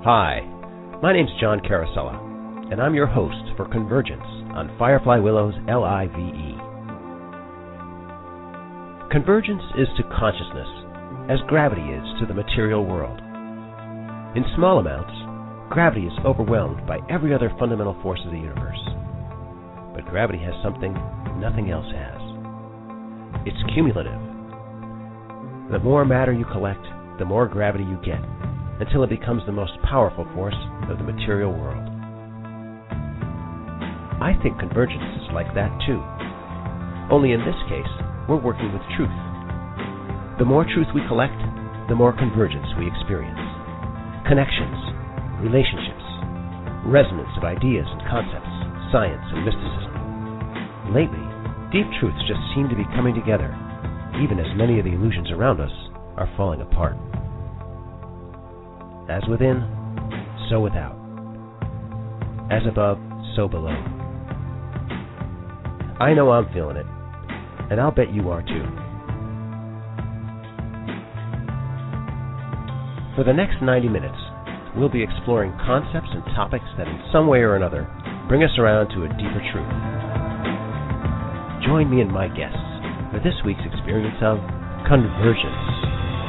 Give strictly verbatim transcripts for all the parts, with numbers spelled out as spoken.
Hi, my name's John Carosella, and I'm your host for Convergence on Firefly Willow's L I V E. Convergence is to consciousness as gravity is to the material world. In small amounts, gravity is overwhelmed by every other fundamental force of the universe. But gravity has something nothing else has. It's cumulative. The more matter you collect, the more gravity you get, until it becomes the most powerful force of the material world. I think convergence is like that too. Only in this case, we're working with truth. The more truth we collect, the more convergence we experience. Connections, relationships, resonance of ideas and concepts, science and mysticism. Lately, deep truths just seem to be coming together, even as many of the illusions around us are falling apart. As within, so without. As above, so below. I know I'm feeling it, and I'll bet you are too. For the next ninety minutes, we'll be exploring concepts and topics that in some way or another bring us around to a deeper truth. Join me and my guests for this week's experience of convergence.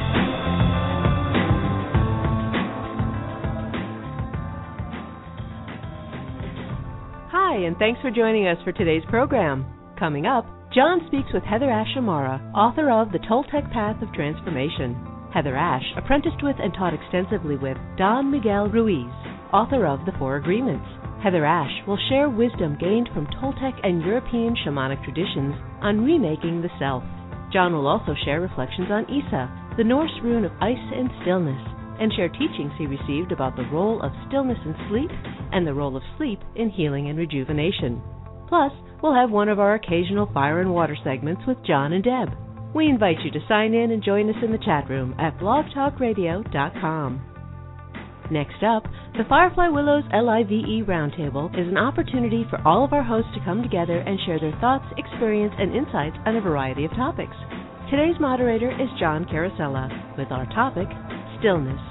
Hi, and thanks for joining us for today's program. Coming up, John speaks with Heather Ash Amara, author of The Toltec Path of Transformation. Heather Ash apprenticed with and taught extensively with Don Miguel Ruiz, author of The Four Agreements. Heather Ash will share wisdom gained from Toltec and European shamanic traditions on remaking the self. John will also share reflections on Isa, the Norse rune of ice and stillness, and share teachings he received about the role of stillness in sleep and the role of sleep in healing and rejuvenation. Plus, we'll have one of our occasional fire and water segments with John and Deb. We invite you to sign in and join us in the chat room at blog talk radio dot com. Next up, the Firefly Willows L I V E Roundtable is an opportunity for all of our hosts to come together and share their thoughts, experience, and insights on a variety of topics. Today's moderator is John Carosella, with our topic, stillness.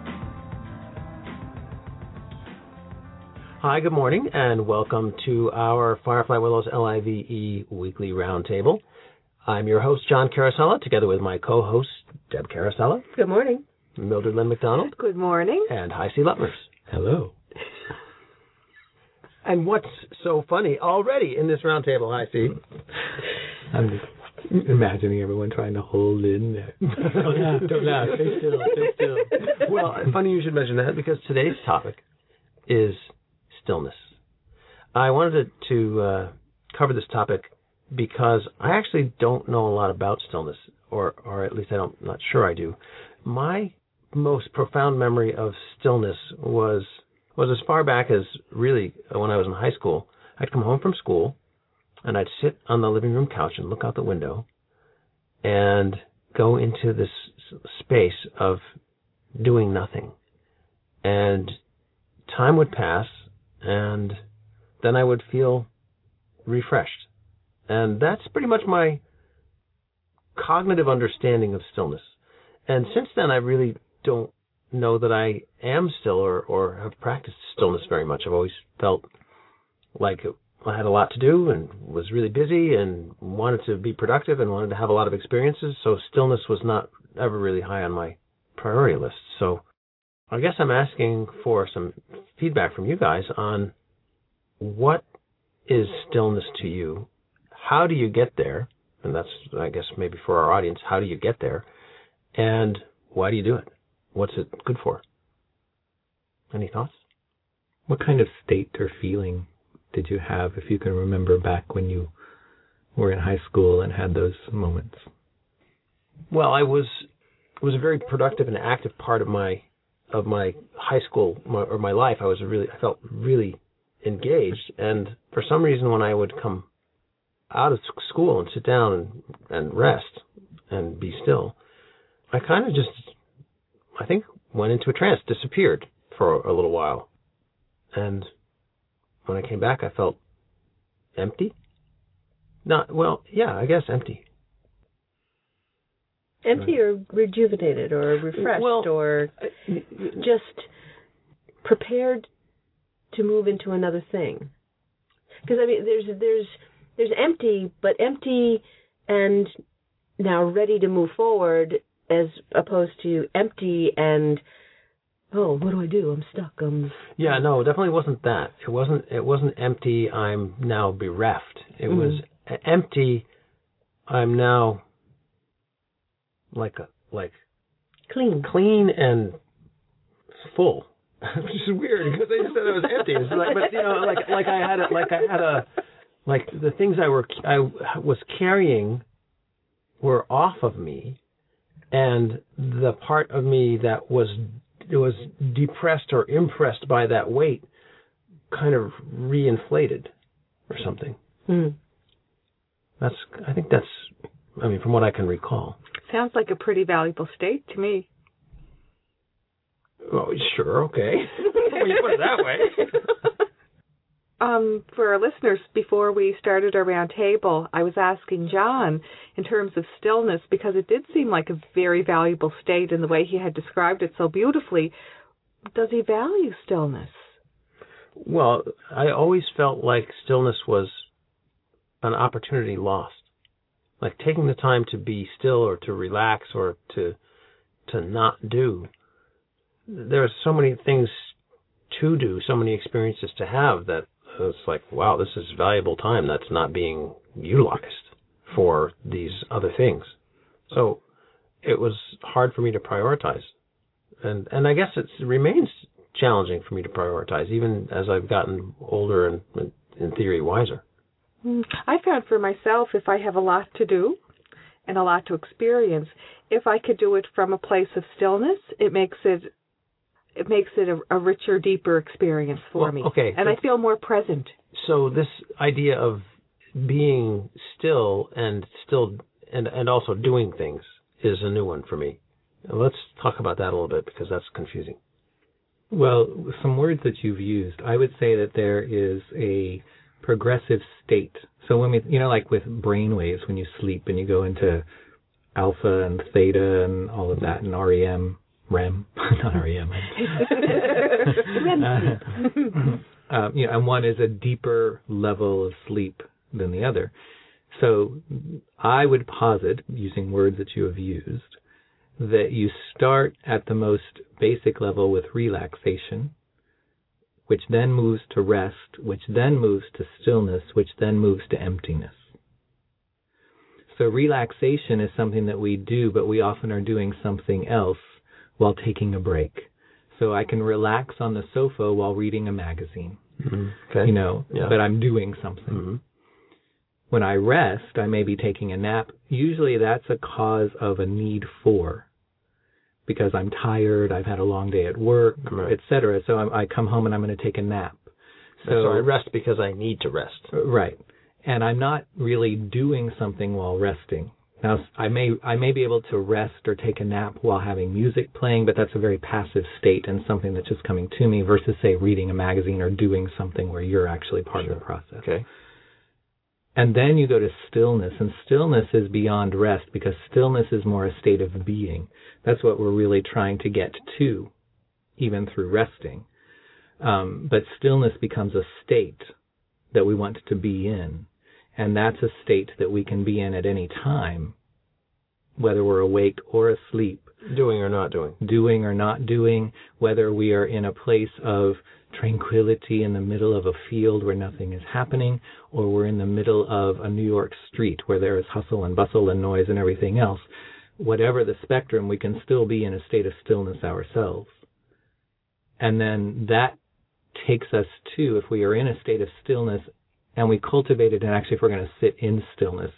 Hi, good morning, and welcome to our Firefly Willows L I V E Weekly Roundtable. I'm your host, John Carosella, together with my co-host, Deb Carosella. Good morning. Mildred Lynn McDonald. Good morning. And Hi C. Lutmers. Hello. And what's so funny already in this roundtable, Hi C? I'm just imagining everyone trying to hold in there. Don't laugh, don't laugh. Stay still, stay still. Well, funny you should mention that, because today's topic is stillness. I wanted to, to uh, cover this topic because I actually don't know a lot about stillness, or or at least I don't, I'm not sure I do. My most profound memory of stillness was was as far back as really when I was in high school. I'd come home from school, and I'd sit on the living room couch and look out the window and go into this space of doing nothing. And time would pass, and then I would feel refreshed. And that's pretty much my cognitive understanding of stillness. And since then, I really don't know that I am still or, or have practiced stillness very much. I've always felt like I had a lot to do and was really busy and wanted to be productive and wanted to have a lot of experiences. So stillness was not ever really high on my priority list. So I guess I'm asking for some feedback from you guys on what is stillness to you? How do you get there? And that's, I guess, maybe for our audience, how do you get there? And why do you do it? What's it good for? Any thoughts? What kind of state or feeling did you have, if you can remember back when you were in high school and had those moments? Well, I was it was a very productive and active part of my of my high school my, or my life. I was really I felt really engaged, and for some reason, when I would come out of school and sit down and, and rest and be still, I kind of just, I think, went into a trance, disappeared for a little while. And when I came back, I felt empty. Not, well, yeah, I guess empty. Empty or rejuvenated or refreshed, well, or just prepared to move into another thing? Because I mean, there's there's there's empty, but empty and now ready to move forward, as opposed to empty and oh, what do I do? I'm stuck. I'm yeah, no, it definitely wasn't that. It wasn't. It wasn't empty. I'm now bereft. It mm-hmm. was empty. I'm now like a like clean, clean and full. Which is weird because they just said it was empty. It's like, but you know, like like I had a, like I had a like the things I were I was carrying were off of me, and the part of me that was was depressed or impressed by that weight kind of reinflated or something. Mm. That's I think that's I mean from what I can recall. Sounds like a pretty valuable state to me. Oh, sure, okay. When you put it that way. um, for our listeners, before we started our round table, I was asking John in terms of stillness, because it did seem like a very valuable state in the way he had described it so beautifully. Does he value stillness? Well, I always felt like stillness was an opportunity lost. Like taking the time to be still or to relax or to to not do. There are so many things to do, so many experiences to have that it's like, wow, this is valuable time that's not being utilized for these other things. So it was hard for me to prioritize. And and I guess it remains challenging for me to prioritize, even as I've gotten older and, in theory, wiser. I found for myself, if I have a lot to do and a lot to experience, if I could do it from a place of stillness, it makes it It makes it a, a richer, deeper experience for well, me. Okay, and so, I feel more present. So this idea of being still and still and, and also doing things is a new one for me. Let's talk about that a little bit because that's confusing. Well, some words that you've used, I would say that there is a progressive state. So when we, you know, like with brain waves, when you sleep and you go into alpha and theta and all of that and R E M, R E M, not R E M. uh, um, you know, and one is a deeper level of sleep than the other. So I would posit, using words that you have used, that you start at the most basic level with relaxation, which then moves to rest, which then moves to stillness, which then moves to emptiness. So relaxation is something that we do, but we often are doing something else while taking a break. So I can relax on the sofa while reading a magazine, mm-hmm. okay. you know, yeah. but I'm doing something. Mm-hmm. When I rest, I may be taking a nap. Usually that's a cause of a need for, because I'm tired, I've had a long day at work, right. et cetera. So I, I come home and I'm going to take a nap. So, so I rest because I need to rest. Right. And I'm not really doing something while resting. Now, I may I may be able to rest or take a nap while having music playing, but that's a very passive state and something that's just coming to me versus, say, reading a magazine or doing something where you're actually part sure. of the process. Okay. And then you go to stillness, and stillness is beyond rest because stillness is more a state of being. That's what we're really trying to get to, even through resting. Um, but stillness becomes a state that we want to be in. And that's a state that we can be in at any time, whether we're awake or asleep. Doing or not doing. Doing or not doing, whether we are in a place of tranquility in the middle of a field where nothing is happening, or we're in the middle of a New York street where there is hustle and bustle and noise and everything else. Whatever the spectrum, we can still be in a state of stillness ourselves. And then that takes us to, if we are in a state of stillness, and we cultivate it, and actually if we're going to sit in stillness,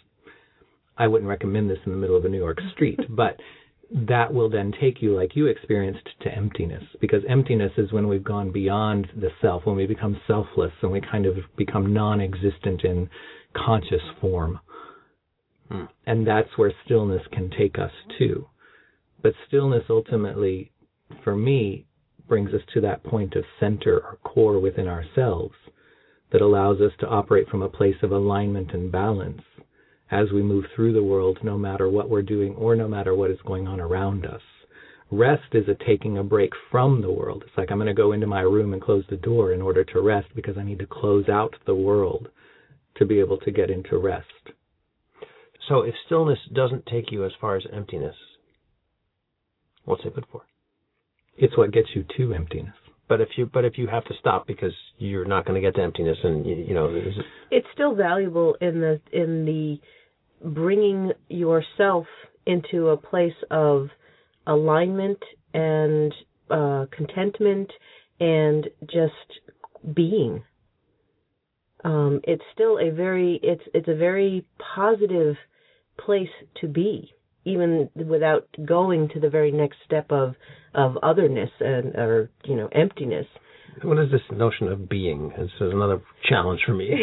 I wouldn't recommend this in the middle of a New York street, but that will then take you, like you experienced, to emptiness, because emptiness is when we've gone beyond the self, when we become selfless, and we kind of become non-existent in conscious form. Hmm. And that's where stillness can take us to. But stillness ultimately, for me, brings us to that point of center or core within ourselves, that allows us to operate from a place of alignment and balance as we move through the world, no matter what we're doing or no matter what is going on around us. Rest is a taking a break from the world. It's like I'm going to go into my room and close the door in order to rest because I need to close out the world to be able to get into rest. So if stillness doesn't take you as far as emptiness, what's it good for? It's what gets you to emptiness. But if you but if you have to stop because you're not going to get to emptiness, and you, you know, is it... it's still valuable in the in the bringing yourself into a place of alignment and uh, contentment and just being. Um, it's still a very it's it's a very positive place to be, even without going to the very next step of of otherness and or you know emptiness. What is this notion of being? This is another challenge for me.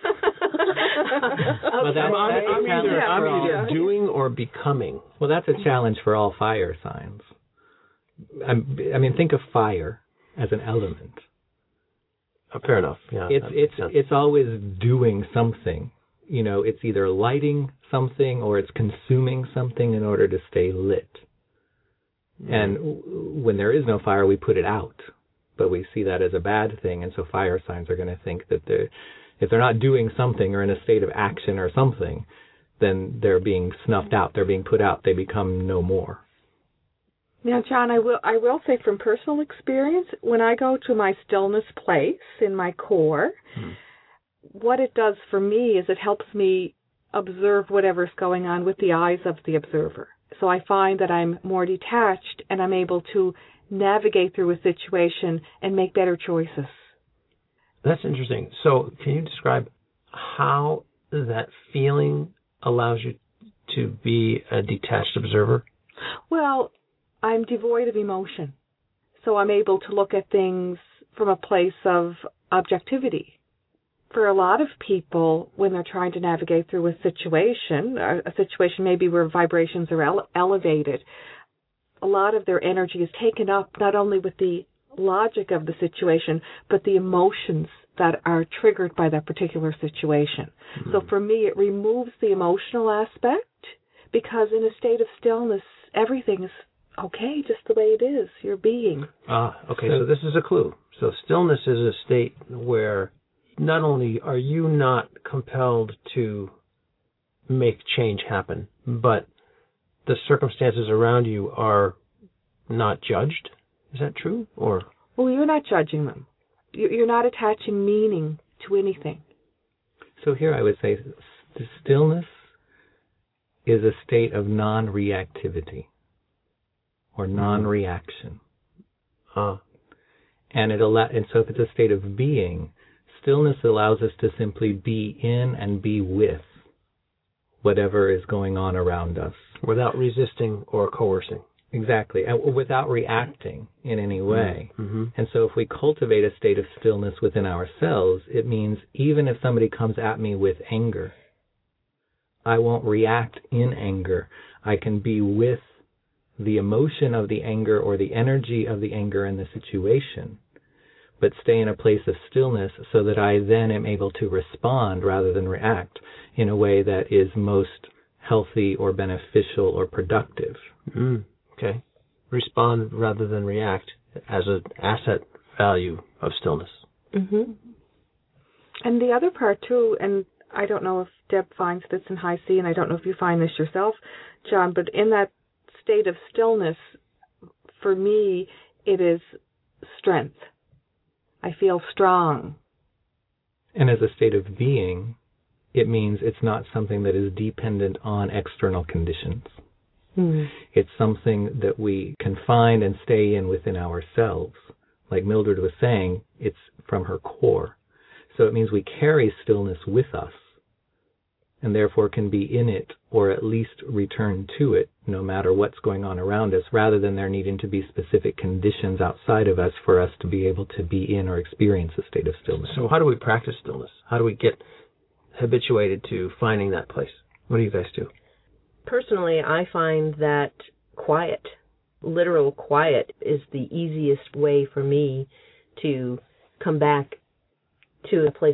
Well, that's, I'm, I'm, that's I'm a challenge either, I'm for all, either doing or becoming. Well, that's a challenge for all fire signs. I'm, I mean, think of fire as an element. Oh, fair enough. Yeah, it's it's it's always doing something. You know, it's either lighting something or it's consuming something in order to stay lit. Mm. And w- when there is no fire, we put it out. But we see that as a bad thing, and so fire signs are going to think that they're, if they're not doing something or in a state of action or something, then they're being snuffed out, they're being put out, they become no more. Now, John, I will I will say from personal experience, when I go to my stillness place in my core, hmm. what it does for me is it helps me observe whatever's going on with the eyes of the observer. So I find that I'm more detached and I'm able to navigate through a situation and make better choices. That's interesting. So can you describe how that feeling allows you to be a detached observer? Well, I'm devoid of emotion. So I'm able to look at things from a place of objectivity. For a lot of people, when they're trying to navigate through a situation, a situation maybe where vibrations are ele- elevated, a lot of their energy is taken up not only with the logic of the situation, but the emotions that are triggered by that particular situation. Mm-hmm. So for me, it removes the emotional aspect because in a state of stillness, everything is okay, just the way it is, your being. Ah, okay, so, so this is a clue. So stillness is a state where not only are you not compelled to make change happen, but the circumstances around you are not judged. Is that true? Or well, you're not judging them. You're not attaching meaning to anything. So here I would say stillness is a state of non-reactivity or non-reaction. Uh, and it allow, and so if it's a state of being, stillness allows us to simply be in and be with whatever is going on around us. Without resisting or coercing. Exactly, and without reacting in any way. Mm-hmm. And so if we cultivate a state of stillness within ourselves, it means even if somebody comes at me with anger, I won't react in anger. I can be with the emotion of the anger or the energy of the anger in the situation, but stay in a place of stillness so that I then am able to respond rather than react in a way that is most healthy or beneficial or productive. Mm, okay. Respond rather than react as an asset value of stillness. Mm-hmm. And the other part, too, and I don't know if Deb finds this in High C, and I don't know if you find this yourself, John, but in that state of stillness, for me, it is strength. I feel strong. And as a state of being, it means it's not something that is dependent on external conditions. Mm. It's something that we can find and stay in within ourselves. Like Mildred was saying, it's from her core. So it means we carry stillness with us and therefore can be in it or at least return to it no matter what's going on around us, rather than there needing to be specific conditions outside of us for us to be able to be in or experience a state of stillness. So how do we practice stillness? How do we get habituated to finding that place? What do you guys do? Personally, I find that quiet, literal quiet, is the easiest way for me to come back to a place of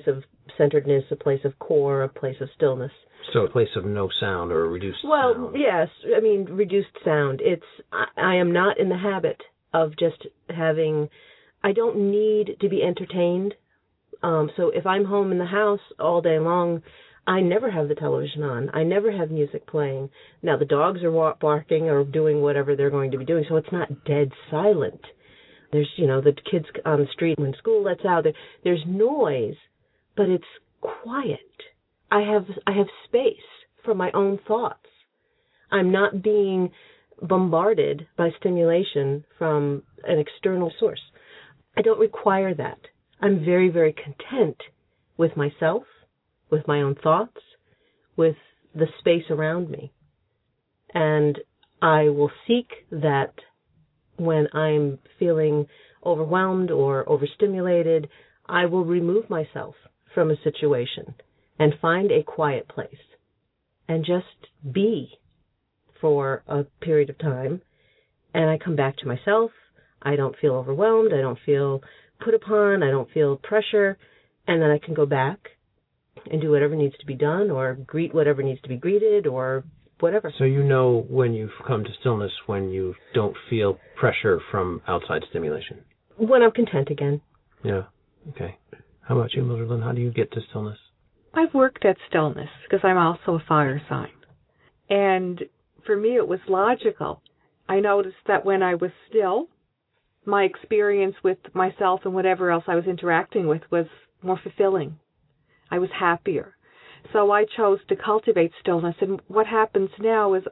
centeredness, a place of core, a place of stillness. So a place of no sound or reduced well, sound. Well, yes. I mean, reduced sound. It's I, I am not in the habit of just having, I don't need to be entertained. Um, so if I'm home in the house all day long, I never have the television on. I never have music playing. Now, the dogs are barking or doing whatever they're going to be doing, so it's not dead silent. There's, you know, the kids on the street when school lets out. There, there's noise, but it's quiet. I have I have space for my own thoughts. I'm not being bombarded by stimulation from an external source. I don't require that. I'm very, very content with myself, with my own thoughts, with the space around me. And I will seek that when I'm feeling overwhelmed or overstimulated. I will remove myself from a situation and find a quiet place and just be for a period of time. And I come back to myself. I don't feel overwhelmed. I don't feel put upon. I don't feel pressure. And then I can go back and do whatever needs to be done or greet whatever needs to be greeted or whatever. So you know when you've come to stillness when you don't feel pressure from outside stimulation? When I'm content again. Yeah. Okay. How about you, Mildred Lynn? How do you get to stillness? I've worked at stillness because I'm also a fire sign. And for me, it was logical. I noticed that when I was still, my experience with myself and whatever else I was interacting with was more fulfilling. I was happier. So I chose to cultivate stillness. And what happens now is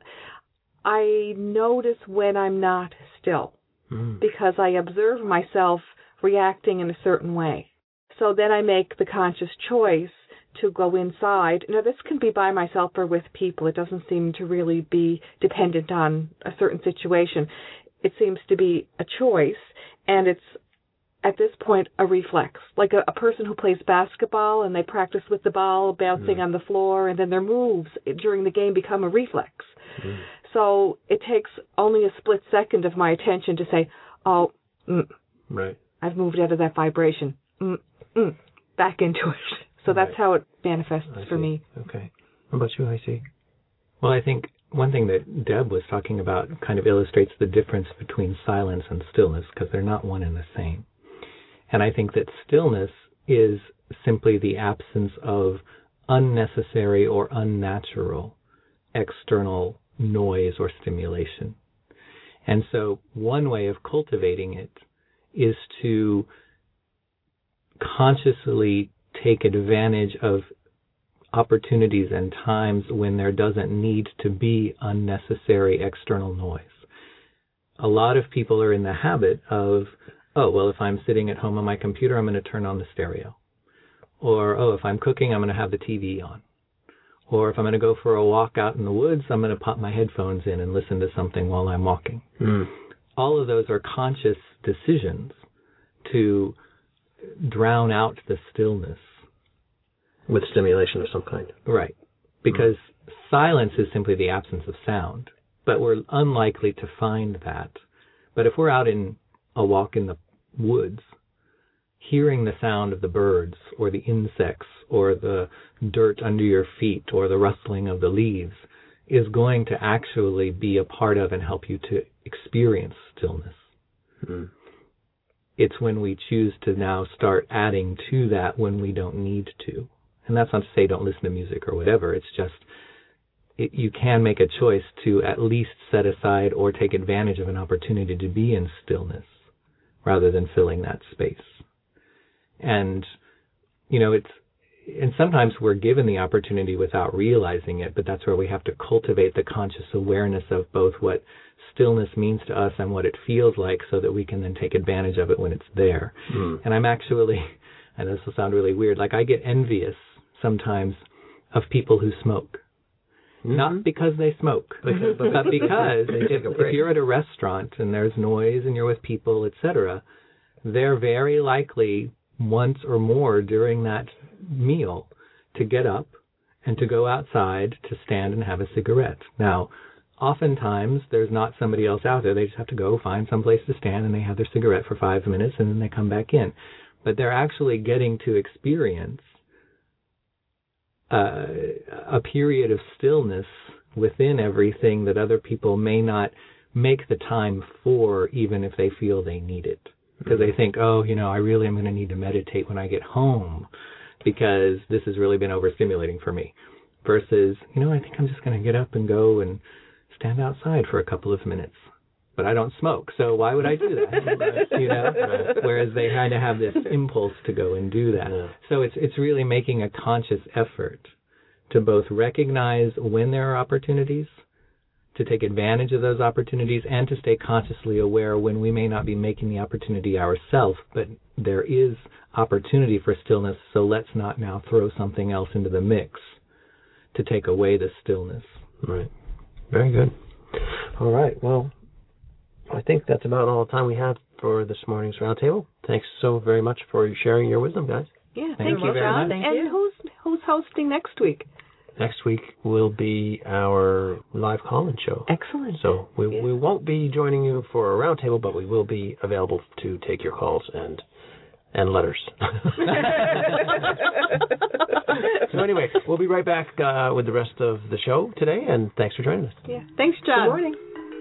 I notice when I'm not still mm. because I observe myself reacting in a certain way. So then I make the conscious choice to go inside. Now, this can be by myself or with people. It doesn't seem to really be dependent on a certain situation. It seems to be a choice, and it's, at this point, a reflex. Like a, a person who plays basketball and they practice with the ball bouncing mm. on the floor, and then their moves during the game become a reflex. Mm. So it takes only a split second of my attention to say, oh, mm, right. I've moved out of that vibration. Mm, mm, back into it. So that's right. How it manifests I for see. me. Okay. What about you, I see? Well, I think one thing that Deb was talking about kind of illustrates the difference between silence and stillness because they're not one and the same. And I think that stillness is simply the absence of unnecessary or unnatural external noise or stimulation. And so one way of cultivating it is to consciously take advantage of opportunities and times when there doesn't need to be unnecessary external noise. A lot of people are in the habit of, oh, well, if I'm sitting at home on my computer, I'm going to turn on the stereo. Or, oh, if I'm cooking, I'm going to have the T V on. Or if I'm going to go for a walk out in the woods, I'm going to pop my headphones in and listen to something while I'm walking. Mm. All of those are conscious decisions to drown out the stillness. With stimulation of some kind. Right. Because mm. silence is simply the absence of sound. But we're unlikely to find that. But if we're out in a walk in the woods, hearing the sound of the birds or the insects or the dirt under your feet or the rustling of the leaves is going to actually be a part of and help you to experience stillness. Mm. It's when we choose to now start adding to that when we don't need to. And that's not to say don't listen to music or whatever. It's just it, you can make a choice to at least set aside or take advantage of an opportunity to be in stillness rather than filling that space. And, you know, it's, and sometimes we're given the opportunity without realizing it, but that's where we have to cultivate the conscious awareness of both what stillness means to us and what it feels like so that we can then take advantage of it when it's there. Mm. And I'm actually, and this will sound really weird, like I get envious sometimes of people who smoke. Mm-hmm. Not because they smoke, but because if, if you're at a restaurant and there's noise and you're with people, et cetera, they're very likely once or more during that meal to get up and to go outside to stand and have a cigarette. Now, oftentimes there's not somebody else out there. They just have to go find some place to stand and they have their cigarette for five minutes and then they come back in. But they're actually getting to experience uh, a period of stillness within everything that other people may not make the time for, even if they feel they need it. Because they think, oh, you know, I really am going to need to meditate when I get home because this has really been overstimulating for me. Versus, you know, I think I'm just going to get up and go and stand outside for a couple of minutes. But I don't smoke, so why would I do that? You know, whereas they kind of have this impulse to go and do that. Yeah. So it's it's really making a conscious effort to both recognize when there are opportunities, to take advantage of those opportunities, and to stay consciously aware when we may not be making the opportunity ourselves, but there is opportunity for stillness, so let's not now throw something else into the mix to take away the stillness. Right. Very good. All right. Well, I think that's about all the time we have for this morning's roundtable. Thanks so very much for sharing your wisdom, guys. Yeah, thank, thank you, John. Thank and you. who's who's hosting next week? Next week will be our live call-in show. Excellent. So we yeah. we won't be joining you for a roundtable, but we will be available to take your calls and and letters. So anyway, we'll be right back uh, with the rest of the show today, and thanks for joining us. Yeah. Thanks, John. Good morning.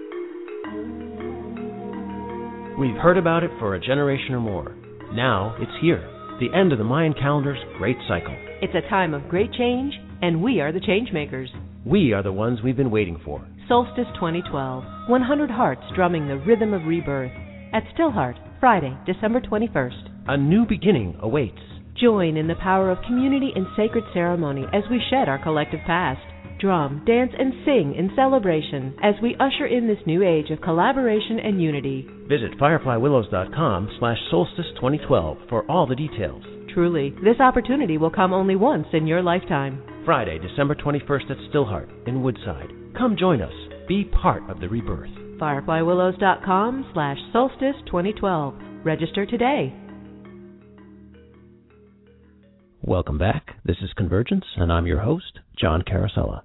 We've heard about it for a generation or more. Now it's here, the end of the Mayan calendar's great cycle. It's a time of great change, and we are the change makers. We are the ones we've been waiting for. Solstice twenty twelve, one hundred hearts drumming the rhythm of rebirth. At Stillheart, Friday, December twenty-first. A new beginning awaits. Join in the power of community and sacred ceremony as we shed our collective past. Drum, dance, and sing in celebration as we usher in this new age of collaboration and unity. Visit firefly willows dot com slash solstice twenty twelve for all the details. Truly, this opportunity will come only once in your lifetime. Friday, December twenty-first at Stillheart in Woodside. Come join us. Be part of the rebirth. firefly willows dot com slash solstice twenty twelve. Register today. Welcome back. This is Convergence, and I'm your host, John Carosella.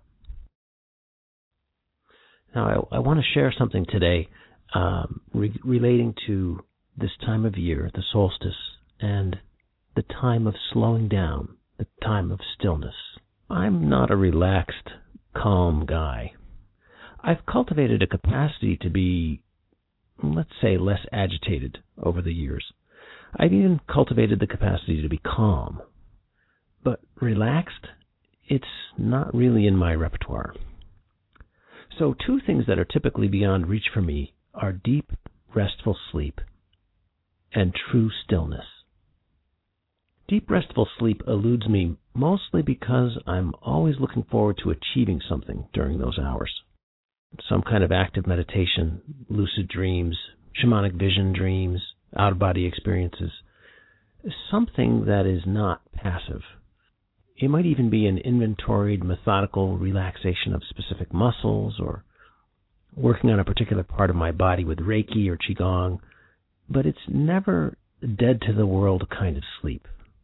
Now, I, I want to share something today um, re- relating to this time of year, the solstice, and the time of slowing down, the time of stillness. I'm not a relaxed, calm guy. I've cultivated a capacity to be, let's say, less agitated over the years. I've even cultivated the capacity to be calm. But relaxed, it's not really in my repertoire. So two things that are typically beyond reach for me are deep, restful sleep and true stillness. Deep, restful sleep eludes me mostly because I'm always looking forward to achieving something during those hours. Some kind of active meditation, lucid dreams, shamanic vision dreams, out-of-body experiences. Something that is not passive. It might even be an inventoried, methodical relaxation of specific muscles or working on a particular part of my body with Reiki or Qigong, but it's never dead to the world kind of sleep.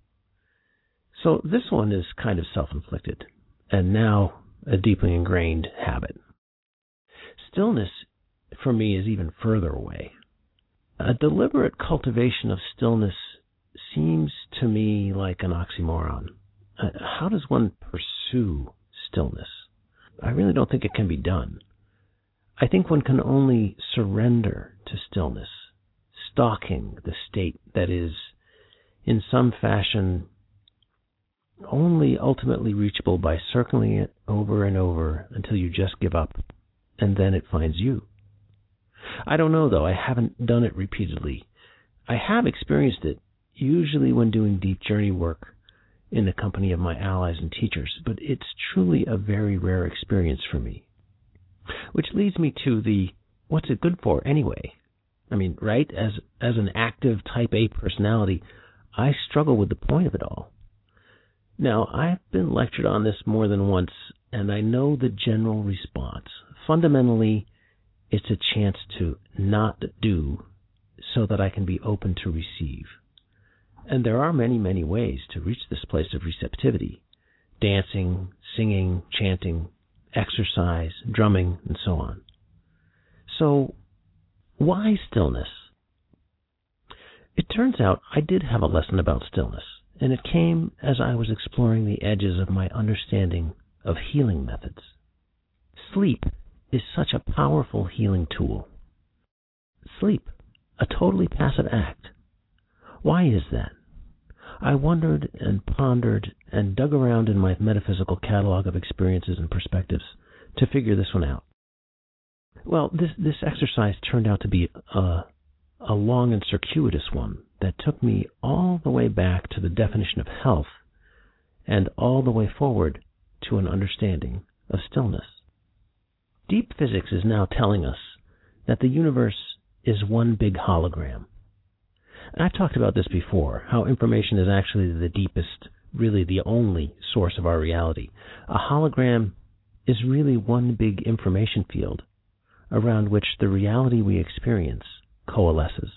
So this one is kind of self-inflicted, and now a deeply ingrained habit. Stillness, for me, is even further away. A deliberate cultivation of stillness seems to me like an oxymoron. Uh, how does one pursue stillness? I really don't think it can be done. I think one can only surrender to stillness, stalking the state that is, in some fashion, only ultimately reachable by circling it over and over until you just give up, and then it finds you. I don't know, though. I haven't done it repeatedly. I have experienced it, usually when doing deep journey work in the company of my allies and teachers, but it's truly a very rare experience for me. Which leads me to the, what's it good for anyway? I mean, right, as as an active type A personality, I struggle with the point of it all. Now, I've been lectured on this more than once, and I know the general response. Fundamentally, it's a chance to not do so that I can be open to receive. And there are many, many ways to reach this place of receptivity. Dancing, singing, chanting, exercise, drumming, and so on. So, why stillness? It turns out I did have a lesson about stillness, and it came as I was exploring the edges of my understanding of healing methods. Sleep is such a powerful healing tool. Sleep, a totally passive act. Why is that? I wondered and pondered and dug around in my metaphysical catalog of experiences and perspectives to figure this one out. Well, this, this exercise turned out to be a, a long and circuitous one that took me all the way back to the definition of health and all the way forward to an understanding of stillness. Deep physics is now telling us that the universe is one big hologram. And I've talked about this before, how information is actually the deepest, really the only source of our reality. A hologram is really one big information field around which the reality we experience coalesces.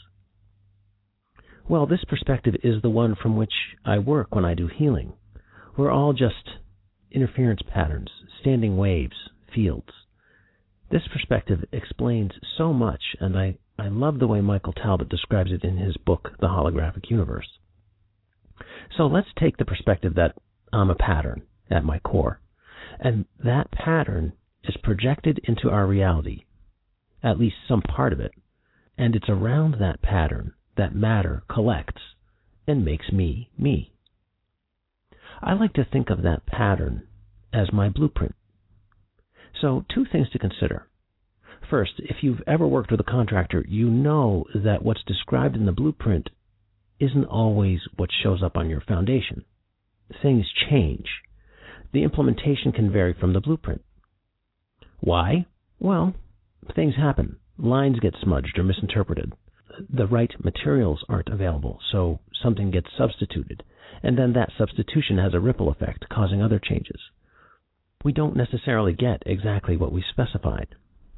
Well, this perspective is the one from which I work when I do healing. We're all just interference patterns, standing waves, fields. This perspective explains so much, and I, I love the way Michael Talbot describes it in his book, The Holographic Universe. So let's take the perspective that I'm a pattern at my core, and that pattern is projected into our reality, at least some part of it, and it's around that pattern that matter collects and makes me, me. I like to think of that pattern as my blueprint. So, two things to consider. First, if you've ever worked with a contractor, you know that what's described in the blueprint isn't always what shows up on your foundation. Things change. The implementation can vary from the blueprint. Why? Well, things happen. Lines get smudged or misinterpreted. The right materials aren't available, so something gets substituted, and then that substitution has a ripple effect, causing other changes. We don't necessarily get exactly what we specified.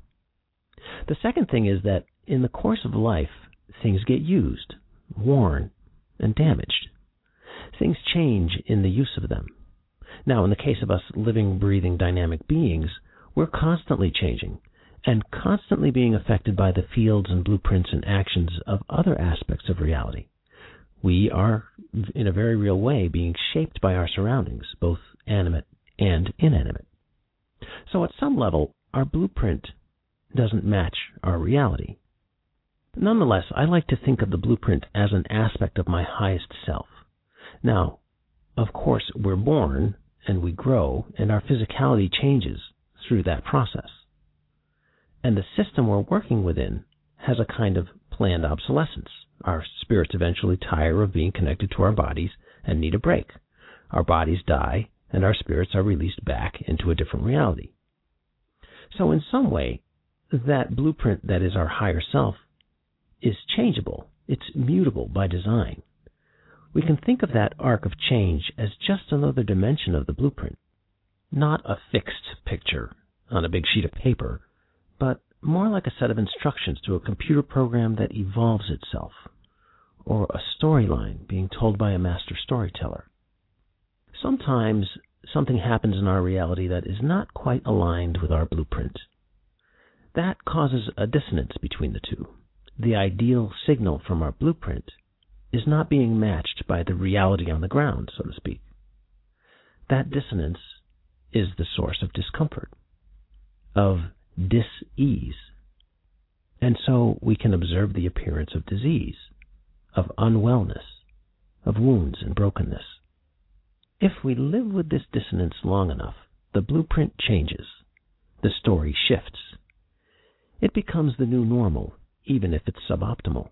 The second thing is that in the course of life, things get used, worn, and damaged. Things change in the use of them. Now, in the case of us living, breathing, dynamic beings, we're constantly changing and constantly being affected by the fields and blueprints and actions of other aspects of reality. We are, in a very real way, being shaped by our surroundings, both animate and inanimate. So at some level, our blueprint doesn't match our reality. Nonetheless, I like to think of the blueprint as an aspect of my highest self. Now, of course, we're born and we grow, and our physicality changes through that process. And the system we're working within has a kind of planned obsolescence. Our spirits eventually tire of being connected to our bodies and need a break. Our bodies die, and our spirits are released back into a different reality. So in some way, that blueprint that is our higher self is changeable. It's mutable by design. We can think of that arc of change as just another dimension of the blueprint, not a fixed picture on a big sheet of paper, but more like a set of instructions to a computer program that evolves itself, or a storyline being told by a master storyteller. Sometimes something happens in our reality that is not quite aligned with our blueprint. That causes a dissonance between the two. The ideal signal from our blueprint is not being matched by the reality on the ground, so to speak. That dissonance is the source of discomfort, of dis-ease. And so we can observe the appearance of disease, of unwellness, of wounds and brokenness. If we live with this dissonance long enough, the blueprint changes. The story shifts. It becomes the new normal, even if it's suboptimal.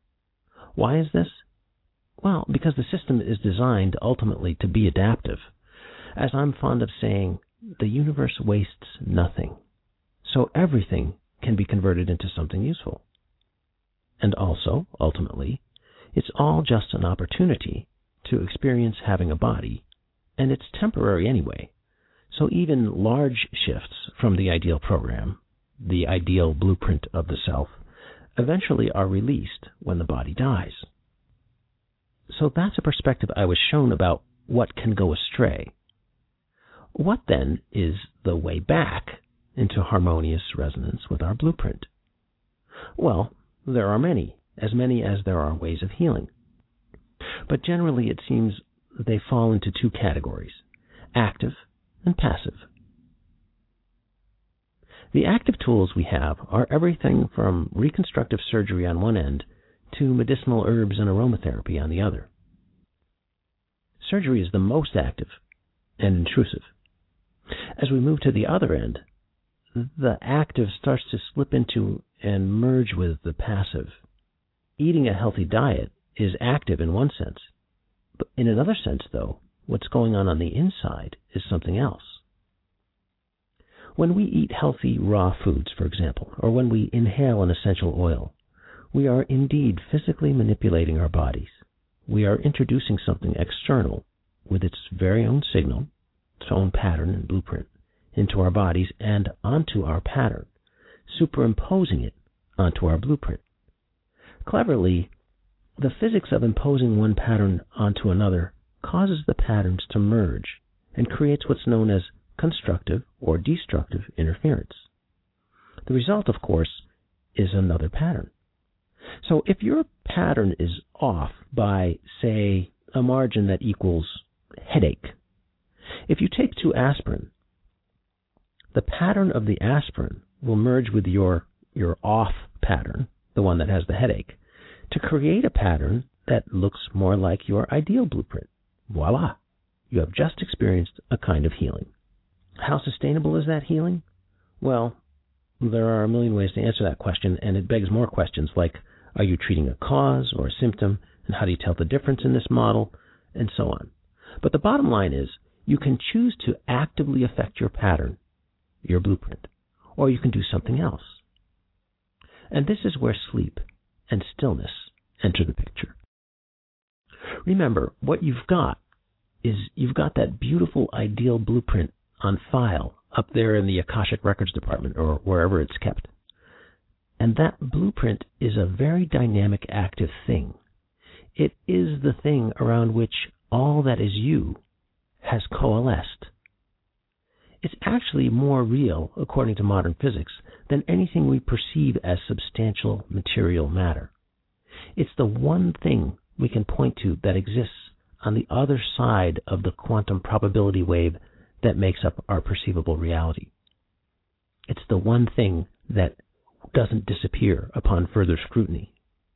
Why is this? Well, because the system is designed ultimately to be adaptive. As I'm fond of saying, the universe wastes nothing. So everything can be converted into something useful. And also, ultimately, it's all just an opportunity to experience having a body, and it's temporary anyway. So even large shifts from the ideal program, the ideal blueprint of the self, eventually are released when the body dies. So that's a perspective I was shown about what can go astray. What then is the way back into harmonious resonance with our blueprint? Well, there are many, as many as there are ways of healing. But generally it seems they fall into two categories, active and passive. The active tools we have are everything from reconstructive surgery on one end to medicinal herbs and aromatherapy on the other. Surgery is the most active and intrusive. As we move to the other end, the active starts to slip into and merge with the passive. Eating a healthy diet is active in one sense, but in another sense, though, what's going on on the inside is something else. When we eat healthy raw foods, for example, or when we inhale an essential oil, we are indeed physically manipulating our bodies. We are introducing something external with its very own signal, its own pattern and blueprint, into our bodies and onto our pattern, superimposing it onto our blueprint. Cleverly, the physics of imposing one pattern onto another causes the patterns to merge and creates what's known as constructive or destructive interference. The result, of course, is another pattern. So if your pattern is off by, say, a margin that equals headache, if you take two aspirin, the pattern of the aspirin will merge with your, your off pattern, the one that has the headache, to create a pattern that looks more like your ideal blueprint. Voila! You have just experienced a kind of healing. How sustainable is that healing? Well, there are a million ways to answer that question, and it begs more questions like, are you treating a cause or a symptom, and how do you tell the difference in this model, and so on. But the bottom line is, you can choose to actively affect your pattern, your blueprint, or you can do something else. And this is where sleep and stillness enter the picture. Remember, what you've got is you've got that beautiful ideal blueprint on file up there in the Akashic Records Department or wherever it's kept. And that blueprint is a very dynamic, active thing. It is the thing around which all that is you has coalesced. It's actually more real, according to modern physics, than anything we perceive as substantial material matter. It's the one thing we can point to that exists on the other side of the quantum probability wave that makes up our perceivable reality. It's the one thing that doesn't disappear upon further scrutiny.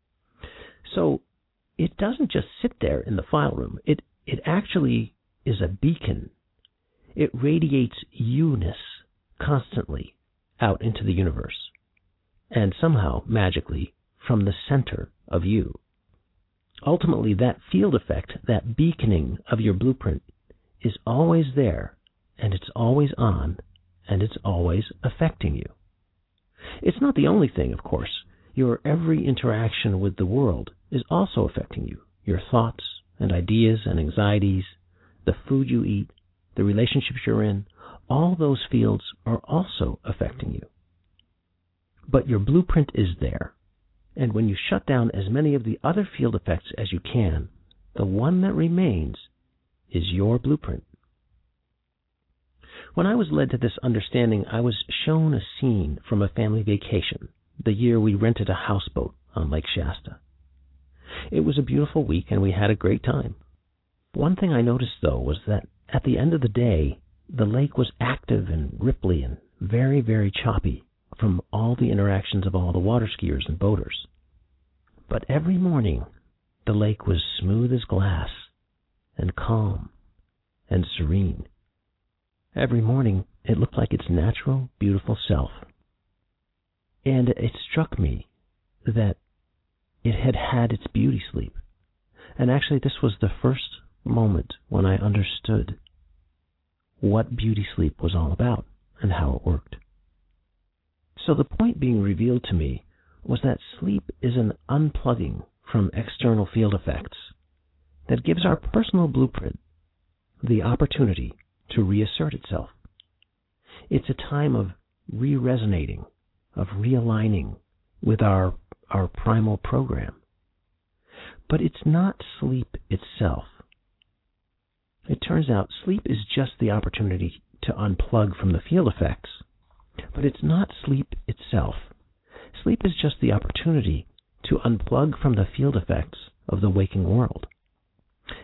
So it doesn't just sit there in the file room. It, it actually is a beacon. It radiates you-ness constantly out into the universe, and somehow, magically, from the center of you. Ultimately, that field effect, that beaconing of your blueprint, is always there, and it's always on, and it's always affecting you. It's not the only thing, of course. Your every interaction with the world is also affecting you. Your thoughts and ideas and anxieties, the food you eat, the relationships you're in, all those fields are also affecting you. But your blueprint is there. And when you shut down as many of the other field effects as you can, the one that remains is your blueprint. When I was led to this understanding, I was shown a scene from a family vacation, the year we rented a houseboat on Lake Shasta. It was a beautiful week, and we had a great time. One thing I noticed, though, was that at the end of the day, the lake was active and ripply and very, very choppy from all the interactions of all the water skiers and boaters. But every morning, the lake was smooth as glass and calm and serene. Every morning, it looked like its natural, beautiful self. And it struck me that it had had its beauty sleep. And actually, this was the first moment when I understood what beauty sleep was all about and how it worked. So the point being revealed to me was that sleep is an unplugging from external field effects that gives our personal blueprint the opportunity to reassert itself. It's a time of re-resonating, of realigning with our, our primal program. But it's not sleep itself. It turns out sleep is just the opportunity to unplug from the field effects, but it's not sleep itself. Sleep is just the opportunity to unplug from the field effects of the waking world.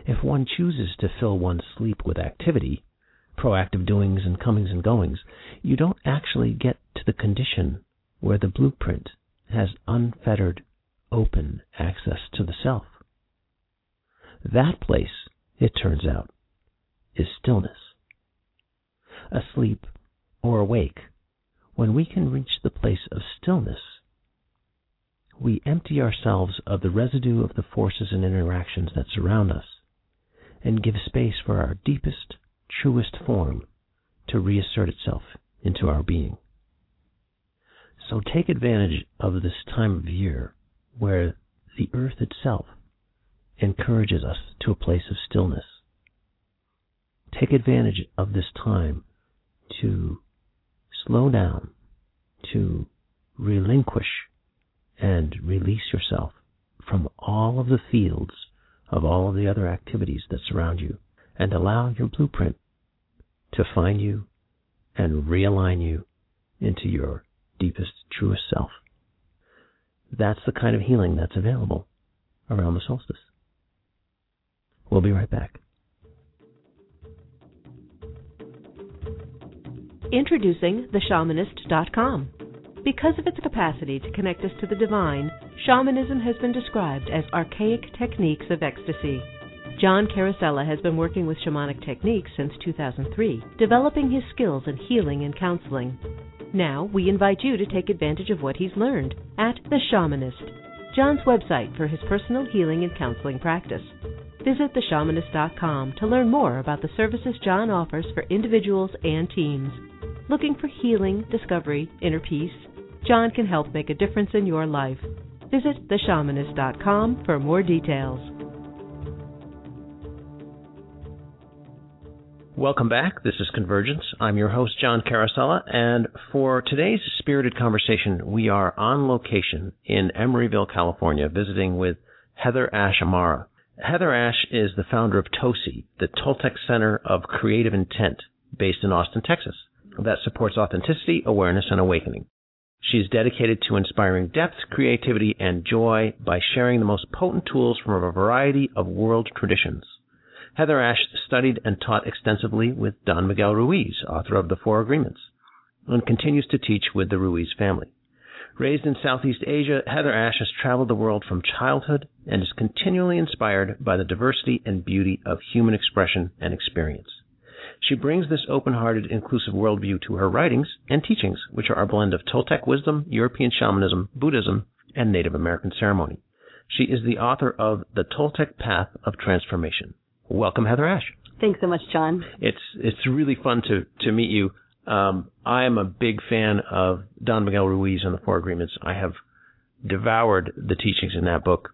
If one chooses to fill one's sleep with activity, proactive doings and comings and goings, you don't actually get to the condition where the blueprint has unfettered, open access to the self. That place, it turns out, is stillness. Asleep or awake, when we can reach the place of stillness, we empty ourselves of the residue of the forces and interactions that surround us and give space for our deepest, truest form to reassert itself into our being. So take advantage of this time of year where the earth itself encourages us to a place of stillness. Take advantage of this time to slow down, to relinquish and release yourself from all of the fields of all of the other activities that surround you, and allow your blueprint to find you and realign you into your deepest, truest self. That's the kind of healing that's available around the solstice. We'll be right back. Introducing the shamanist dot com. Because of its capacity to connect us to the divine, shamanism has been described as archaic techniques of ecstasy. John Carosella has been working with shamanic techniques since two thousand three, developing his skills in healing and counseling. Now, we invite you to take advantage of what he's learned at The Shamanist, John's website for his personal healing and counseling practice. Visit the shamanist dot com to learn more about the services John offers for individuals and teams. Looking for healing, discovery, inner peace? John can help make a difference in your life. Visit the shamanist dot com for more details. Welcome back. This is Convergence. I'm your host, John Carosella, and for today's spirited conversation, we are on location in Emeryville, California, visiting with Heather Ash Amara. Heather Ash is the founder of TOSI, the Toltec Center of Creative Intent, based in Austin, Texas, that supports authenticity, awareness, and awakening. She is dedicated to inspiring depth, creativity, and joy by sharing the most potent tools from a variety of world traditions. Heather Ash studied and taught extensively with Don Miguel Ruiz, author of The Four Agreements, and continues to teach with the Ruiz family. Raised in Southeast Asia, Heather Ash has traveled the world from childhood and is continually inspired by the diversity and beauty of human expression and experience. She brings this open-hearted, inclusive worldview to her writings and teachings, which are a blend of Toltec wisdom, European shamanism, Buddhism, and Native American ceremony. She is the author of The Toltec Path of Transformation. Welcome, Heather Ash. Thanks so much, John. It's it's really fun to, to meet you. Um, I am a big fan of Don Miguel Ruiz and the Four Agreements. I have devoured the teachings in that book.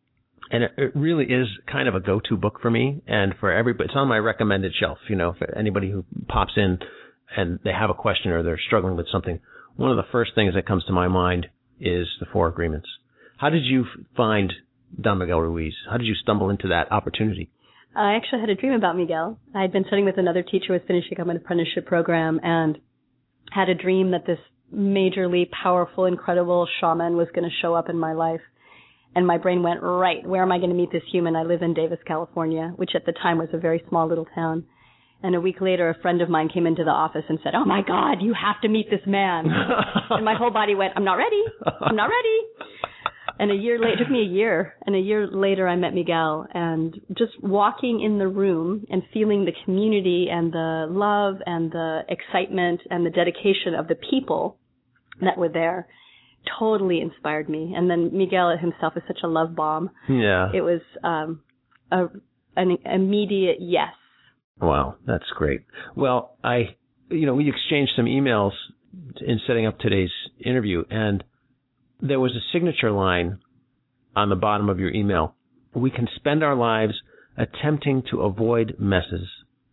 And it, it really is kind of a go-to book for me and for everybody. It's on my recommended shelf, you know, for anybody who pops in and they have a question or they're struggling with something. One of the first things that comes to my mind is the Four Agreements. How did you find Don Miguel Ruiz? How did you stumble into that opportunity? I actually had a dream about Miguel. I had been studying with another teacher, was finishing up an apprenticeship program, and had a dream that this majorly powerful, incredible shaman was going to show up in my life. And my brain went, right, where am I going to meet this human? I live in Davis, California, which at the time was a very small little town. And a week later, a friend of mine came into the office and said, oh, my God, you have to meet this man. And my whole body went, I'm not ready. I'm not ready. And a year later, it took me a year, and a year later I met Miguel, and just walking in the room and feeling the community and the love and the excitement and the dedication of the people that were there totally inspired me. And then Miguel himself is such a love bomb. Yeah. It was um, a, an immediate yes. Wow, that's great. Well, I, you know, we exchanged some emails in setting up today's interview, and there was a signature line on the bottom of your email. We can spend our lives attempting to avoid messes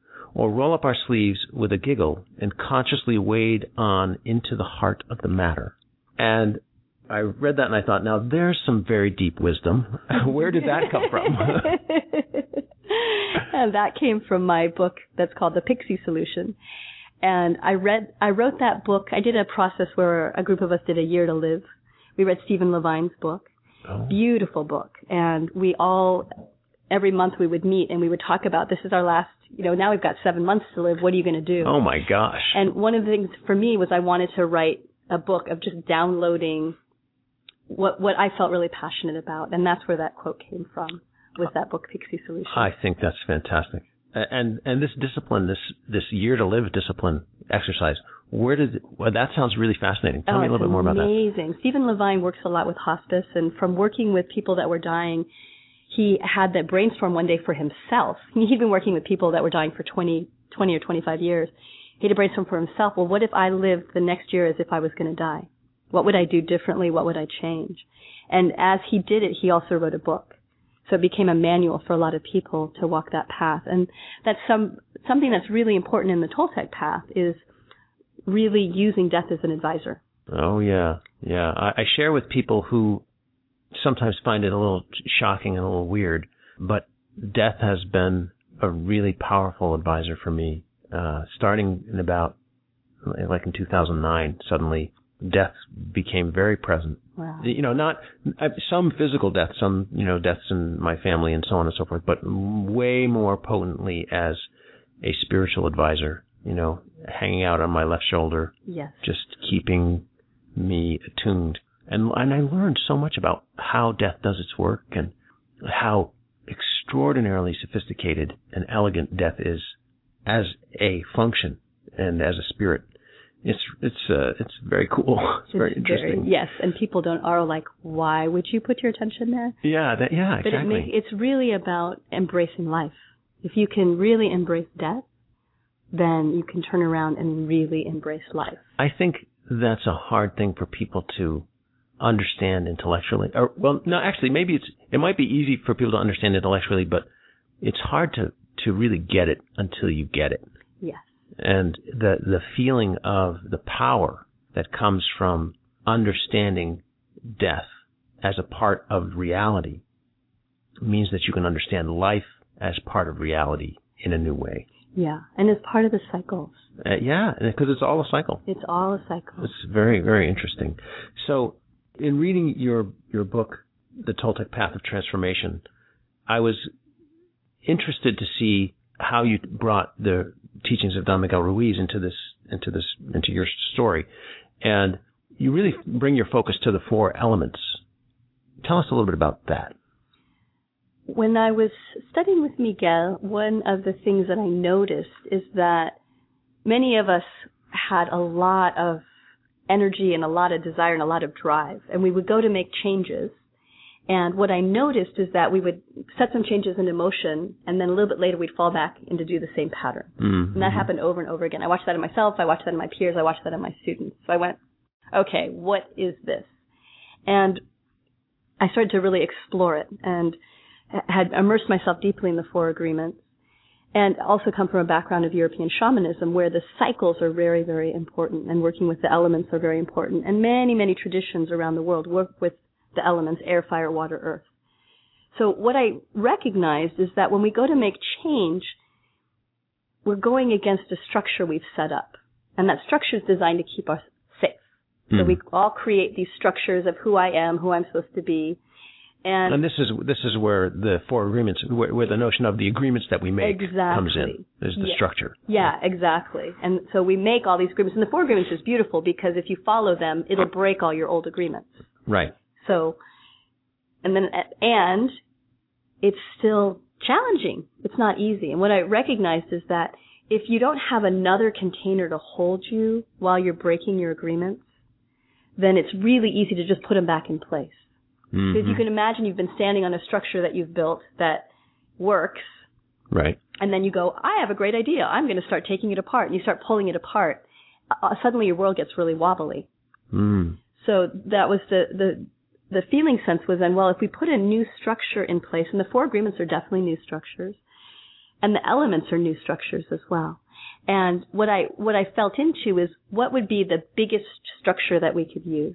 or roll up our sleeves with a giggle and consciously wade on into the heart of the matter. And I read that and I thought, now there's some very deep wisdom. Where did that come from? And that came from my book that's called The Pixie Solution. And I read, I wrote that book. I did a process where a group of us did a year to live. We read Stephen Levine's book, oh. Beautiful book, and we all every month we would meet and we would talk about, this is our last, you know, now we've got seven months to live. What are you going to do? Oh, my gosh. And one of the things for me was I wanted to write a book of just downloading what what I felt really passionate about. And that's where that quote came from, with that book, Pixie Solution. I think that's fantastic. And and this discipline, this this year to live discipline exercise, where did, well, that sounds really fascinating. Tell oh, me a little bit more about that. Amazing. Stephen Levine works a lot with hospice, and from working with people that were dying, he had that brainstorm one day for himself. He'd been working with people that were dying for twenty, twenty or twenty-five years. He had a brainstorm for himself. Well, what if I lived the next year as if I was going to die? What would I do differently? What would I change? And as he did it, he also wrote a book. So it became a manual for a lot of people to walk that path. And that's some something that's really important in the Toltec path is really using death as an advisor. Oh, yeah. Yeah. I, I share with people who sometimes find it a little shocking and a little weird, but death has been a really powerful advisor for me. Uh, starting in about, like in two thousand nine, suddenly death became very present. Wow. You know, not some physical death, some, you know, deaths in my family and so on and so forth, but way more potently as a spiritual advisor, you know, hanging out on my left shoulder, yes, just keeping me attuned. And, and I learned so much about how death does its work and how extraordinarily sophisticated and elegant death is as a function and as a spirit. It's it's uh, it's very cool. It's, it's very interesting. Very, yes, and people don't are like, why would you put your attention there? Yeah, that, yeah, exactly. But it make, it's really about embracing life. If you can really embrace death, then you can turn around and really embrace life. I think that's a hard thing for people to understand intellectually. Or, well, no, actually, maybe it's it might be easy for people to understand intellectually, but it's hard to, to really get it until you get it. Yes. And the the feeling of the power that comes from understanding death as a part of reality means that you can understand life as part of reality in a new way. Yeah, and as part of the cycles. Uh, yeah, because it's all a cycle. It's all a cycle. It's very, very interesting. So, in reading your your book, The Toltec Path of Transformation, I was interested to see how you brought the teachings of Don Miguel Ruiz into this, into this, into your story, and you really bring your focus to the four elements. Tell us a little bit about that. When I was studying with Miguel, one of the things that I noticed is that many of us had a lot of energy and a lot of desire and a lot of drive, and we would go to make changes. And what I noticed is that we would set some changes into motion, and then a little bit later we'd fall back into do the same pattern. Mm-hmm. And that happened over and over again. I watched that in myself. I watched that in my peers. I watched that in my students. So I went, okay, what is this? And I started to really explore it and had immersed myself deeply in the Four Agreements, and also come from a background of European shamanism where the cycles are very, very important, and working with the elements are very important. And many, many traditions around the world work with the elements, air, fire, water, earth. So what I recognized is that when we go to make change, we're going against a structure we've set up. And that structure is designed to keep us safe. Mm. So we all create these structures of who I am, who I'm supposed to be. And, and this is this is where the Four Agreements, where, where the notion of the agreements that we make exactly. comes in, is the yeah. structure. Yeah, exactly. And so we make all these agreements. And the Four Agreements is beautiful because if you follow them, it'll break all your old agreements. Right. So, and then, and it's still challenging. It's not easy. And what I recognized is that if you don't have another container to hold you while you're breaking your agreements, then it's really easy to just put them back in place. Mm-hmm. Because you can imagine you've been standing on a structure that you've built that works. Right. And then you go, I have a great idea. I'm going to start taking it apart. And you start pulling it apart. Uh, suddenly your world gets really wobbly. Mm. So that was the, the, the feeling sense was then, well, if we put a new structure in place, and the Four Agreements are definitely new structures, and the elements are new structures as well. And what I, what I felt into is what would be the biggest structure that we could use.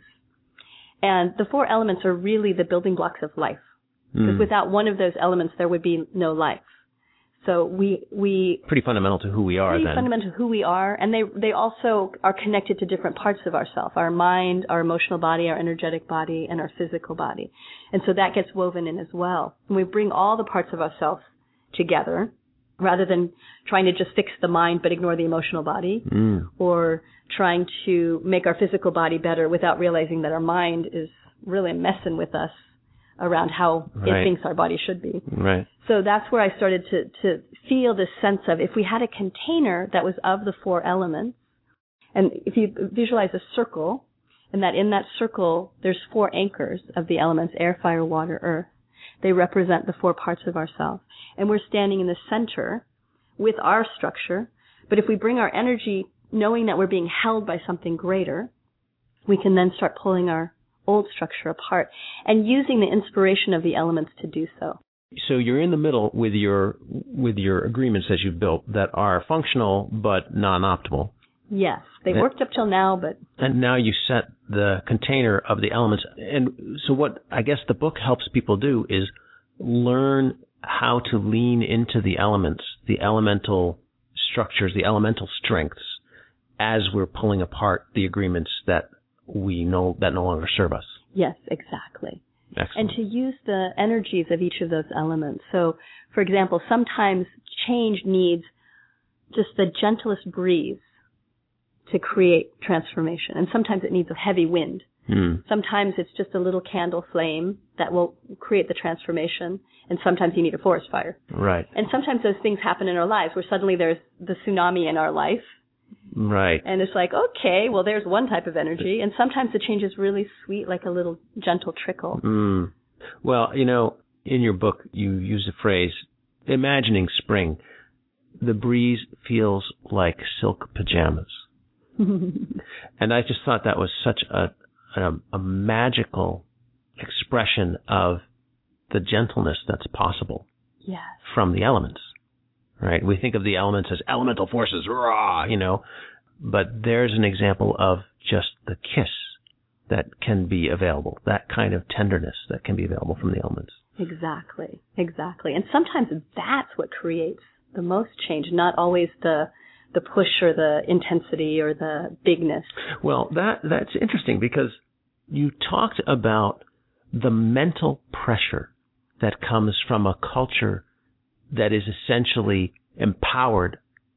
And the four elements are really the building blocks of life. Because mm. without one of those elements, there would be no life. So we we pretty fundamental to who we are. Pretty then. fundamental to who we are, and they they also are connected to different parts of ourself: our mind, our emotional body, our energetic body, and our physical body. And so that gets woven in as well. And we bring all the parts of ourselves together, rather than trying to just fix the mind but ignore the emotional body, mm. or trying to make our physical body better without realizing that our mind is really messing with us around how right. it thinks our body should be. Right. So that's where I started to, to feel this sense of, if we had a container that was of the four elements, and if you visualize a circle, and that in that circle there's four anchors of the elements, air, fire, water, earth. They represent the four parts of ourselves. And we're standing in the center with our structure. But if we bring our energy knowing that we're being held by something greater, we can then start pulling our old structure apart and using the inspiration of the elements to do so. So you're in the middle with your with your agreements that you've built that are functional but non-optimal. Yes, they and, worked up till now, but... And now you set the container of the elements. And so what I guess the book helps people do is learn how to lean into the elements, the elemental structures, the elemental strengths, as we're pulling apart the agreements that we know that no longer serve us. Yes, exactly. Excellent. And to use the energies of each of those elements. So, for example, sometimes change needs just the gentlest breeze to create transformation. And sometimes it needs a heavy wind. Hmm. Sometimes it's just a little candle flame that will create the transformation. And sometimes you need a forest fire. Right. And sometimes those things happen in our lives where suddenly there's the tsunami in our life. Right. And it's like, okay, well, there's one type of energy. And sometimes the change is really sweet, like a little gentle trickle. Mm. Well, you know, in your book, you use the phrase, imagining spring. The breeze feels like silk pajamas. And I just thought that was such a, a, a magical expression of the gentleness that's possible yes. from the elements. Right? We think of the elements as elemental forces, rah, you know, but there's an example of just the kiss that can be available, that kind of tenderness that can be available from the elements. Exactly, exactly. And sometimes that's what creates the most change, not always the the push or the intensity or the bigness. Well, that that's interesting because you talked about the mental pressure that comes from a culture that is essentially empowered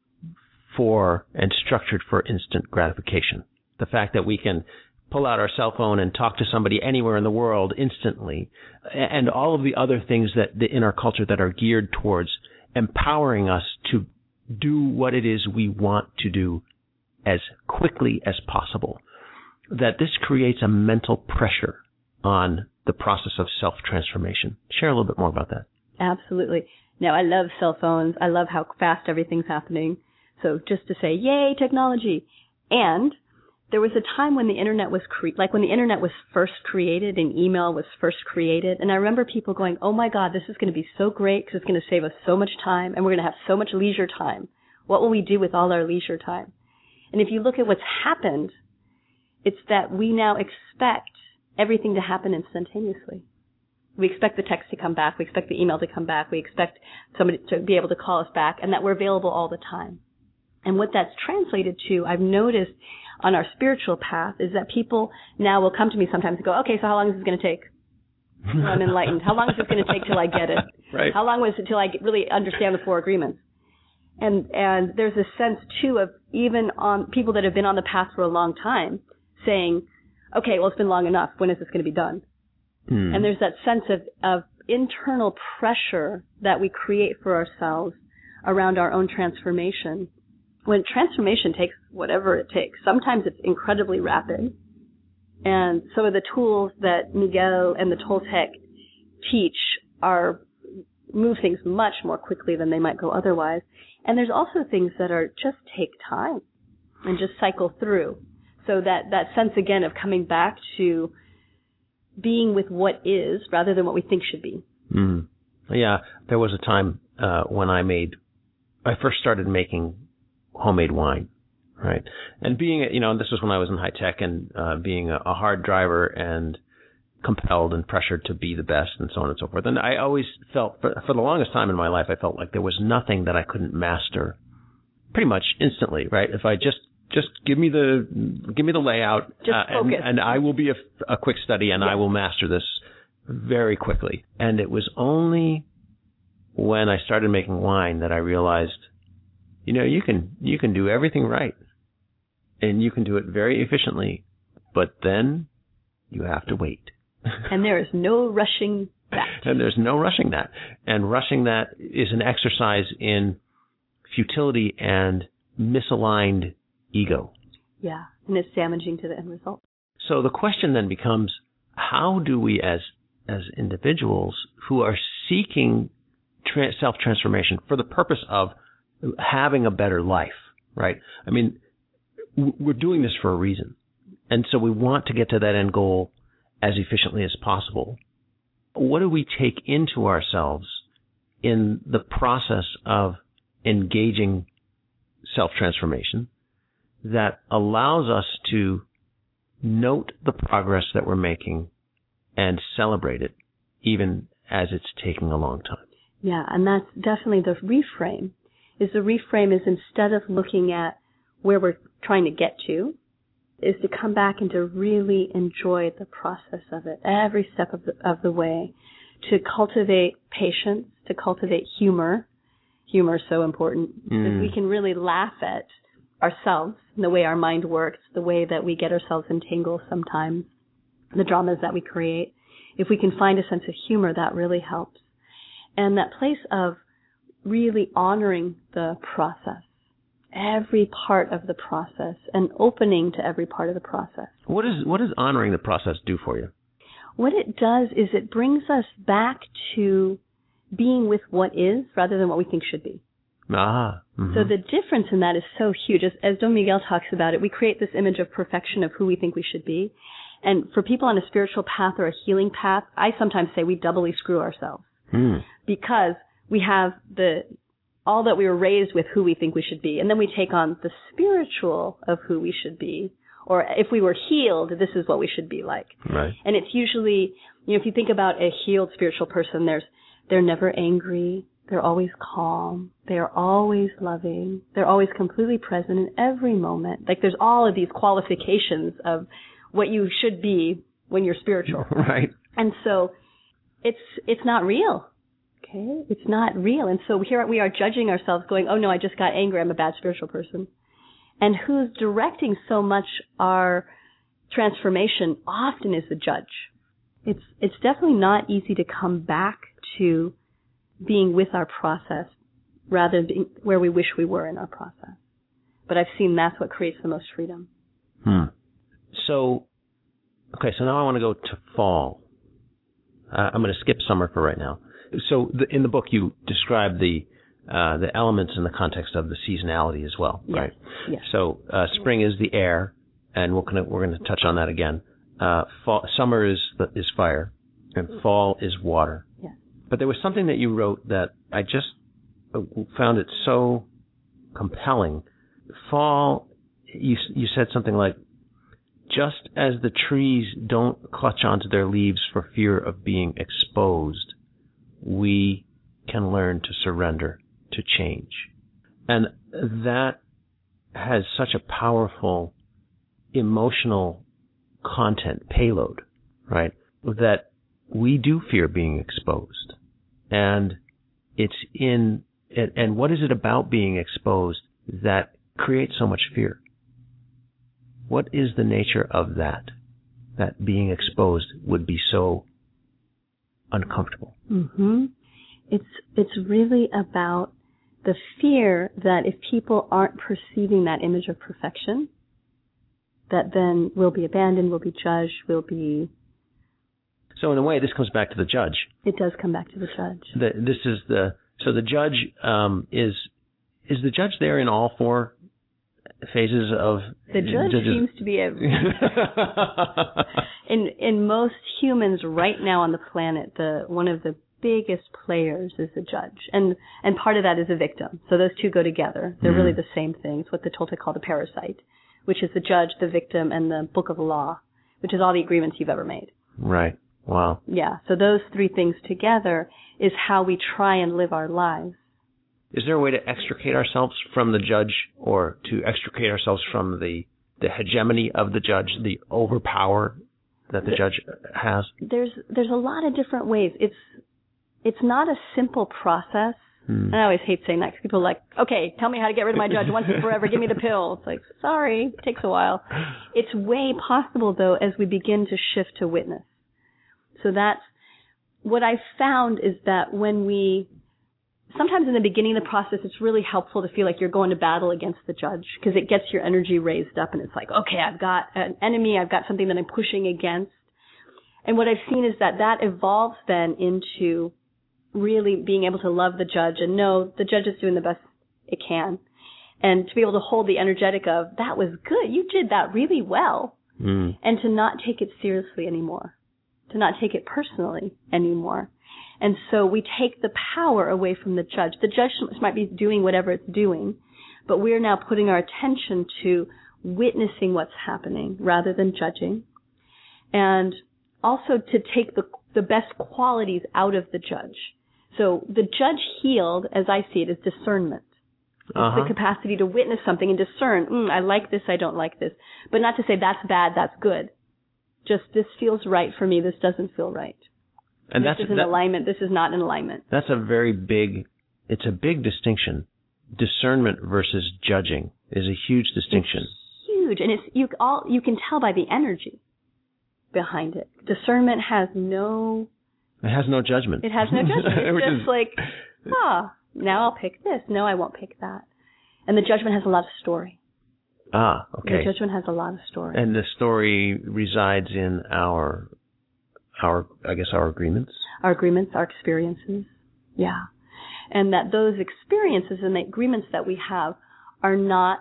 for and structured for instant gratification. The fact that we can pull out our cell phone and talk to somebody anywhere in the world instantly, and all of the other things that in our culture that are geared towards empowering us to do what it is we want to do as quickly as possible, that this creates a mental pressure on the process of self-transformation. Share a little bit more about that. Absolutely. Now, I love cell phones. I love how fast everything's happening. So just to say, yay, technology. And there was a time when the internet was, cre- like when the internet was first created and email was first created. And I remember people going, oh my God, this is going to be so great because it's going to save us so much time and we're going to have so much leisure time. What will we do with all our leisure time? And if you look at what's happened, it's that we now expect everything to happen instantaneously. We expect the text to come back. We expect the email to come back. We expect somebody to be able to call us back and that we're available all the time. And what that's translated to, I've noticed on our spiritual path, is that people now will come to me sometimes and go, okay, so how long is this going to take? Well, I'm enlightened. How long is this going to take till I get it? Right. How long was it till I get, really understand the four agreements? And and there's a sense, too, of even on people that have been on the path for a long time saying, okay, well, it's been long enough. When is this going to be done? Hmm. And there's that sense of, of internal pressure that we create for ourselves around our own transformation. When transformation takes whatever it takes, sometimes it's incredibly rapid. And some of the tools that Miguel and the Toltec teach are move things much more quickly than they might go otherwise. And there's also things that are just take time and just cycle through. So that, that sense, again, of coming back to being with what is rather than what we think should be. Mm. Yeah, there was a time uh, when I made, I first started making homemade wine, right? And being, you know, this was when I was in high tech and uh, being a, a hard driver and compelled and pressured to be the best and so on and so forth. And I always felt, for, for the longest time in my life, I felt like there was nothing that I couldn't master pretty much instantly, right? If I just just give me the give me the layout, just uh, and, and I will be a, a quick study, and yeah. I will master this very quickly. And it was only when I started making wine that I realized, you know, you can you can do everything right, and you can do it very efficiently, but then you have to wait. And there is no rushing that. And there's no rushing that. And rushing that is an exercise in futility and misaligned ego. Yeah, and it's damaging to the end result. So the question then becomes, how do we as as individuals who are seeking tra- self-transformation for the purpose of having a better life, right? I mean, we're doing this for a reason. And so we want to get to that end goal as efficiently as possible. What do we take into ourselves in the process of engaging self-transformation that allows us to note the progress that we're making and celebrate it, even as it's taking a long time? Yeah, and that's definitely the reframe. Is the reframe is instead of looking at where we're trying to get to, is to come back and to really enjoy the process of it, every step of the, of the way, to cultivate patience, to cultivate humor. Humor is so important because mm. we can really laugh at ourselves and the way our mind works, the way that we get ourselves entangled sometimes, the dramas that we create. If we can find a sense of humor, that really helps. And that place of really honoring the process, every part of the process, and opening to every part of the process. What is what does honoring the process do for you? What it does is it brings us back to being with what is rather than what we think should be. Ah. Mm-hmm. So the difference in that is so huge. As, as Don Miguel talks about it, we create this image of perfection of who we think we should be. And for people on a spiritual path or a healing path, I sometimes say we doubly screw ourselves. Mm. Because we have the all that we were raised with who we think we should be, and then we take on the spiritual of who we should be. Or if we were healed, this is what we should be like. Right. And it's usually, you know, if you think about a healed spiritual person, there's they're never angry, they're always calm, they're always loving, they're always completely present in every moment. Like there's all of these qualifications of what you should be when you're spiritual. Right. And so it's it's not real. Okay? It's not real. And so here we are judging ourselves going, oh no, I just got angry, I'm a bad spiritual person. And who's directing so much our transformation often is the judge. It's it's definitely not easy to come back to being with our process rather than being where we wish we were in our process. But I've seen that's what creates the most freedom. Hmm. So, okay, so now I want to go to fall. Uh, I'm going to skip summer for right now. So the, in the book you describe the uh, the elements in the context of the seasonality as well, yes. right? Yes. So uh, spring is the air, and we're going to we're going to touch on that again. Uh, fall, summer is the, is fire, and fall is water. Yes. But there was something that you wrote that I just found it so compelling. Fall, you you said something like, just as the trees don't clutch onto their leaves for fear of being exposed, we can learn to surrender to change. And that has such a powerful emotional content, payload, right? That we do fear being exposed. And it's in, and, and what is it about being exposed that creates so much fear? What is the nature of that, that being exposed would be so uncomfortable? Mm-hmm. It's it's really about the fear that if people aren't perceiving that image of perfection, that then we'll be abandoned, we'll be judged, we'll be... So in a way, this comes back to the judge. It does come back to the judge. The, this is the so the judge um, is is the judge there in all four phases of the judge judges. Seems to be every in in most humans right now on the planet. The one of the biggest players is the judge, and and part of that is a victim. So those two go together. They're mm-hmm. really the same thing. It's what the Toltec call the parasite, which is the judge, the victim, and the book of law, which is all the agreements you've ever made. Right. Wow. Yeah. So those three things together is how we try and live our lives. Is there a way to extricate ourselves from the judge, or to extricate ourselves from the, the hegemony of the judge, the overpower that the judge has? There's there's a lot of different ways. It's it's not a simple process. Hmm. And I always hate saying that because people are like, okay, tell me how to get rid of my judge once and forever. Give me the pill. It's like, sorry, it takes a while. It's way possible, though, as we begin to shift to witness. So that's what I found is that when we, sometimes in the beginning of the process, it's really helpful to feel like you're going to battle against the judge because it gets your energy raised up and it's like, okay, I've got an enemy. I've got something that I'm pushing against. And what I've seen is that that evolves then into really being able to love the judge and know the judge is doing the best it can. And to be able to hold the energetic of, that was good. You did that really well. Mm. And to not take it seriously anymore. To not take it personally anymore. And so we take the power away from the judge. The judge might be doing whatever it's doing, but we're now putting our attention to witnessing what's happening rather than judging. And also to take the the best qualities out of the judge. So the judge healed, as I see it, is discernment. Uh-huh. It's the capacity to witness something and discern, mm, I like this, I don't like this. But not to say that's bad, that's good. Just this feels right for me, this doesn't feel right. And this that's, is in that, alignment, this is not in alignment. That's a very big, it's a big distinction. Discernment versus judging is a huge distinction. It's huge, and it's you all you can tell by the energy behind it. Discernment has no... It has no judgment. It has no judgment. It's just like, ah, now I'll pick this. No, I won't pick that. And the judgment has a lot of story. Ah, okay. The judgment has a lot of story. And the story resides in our, our, I guess, our agreements? Our agreements, our experiences. Yeah. And that those experiences and the agreements that we have are not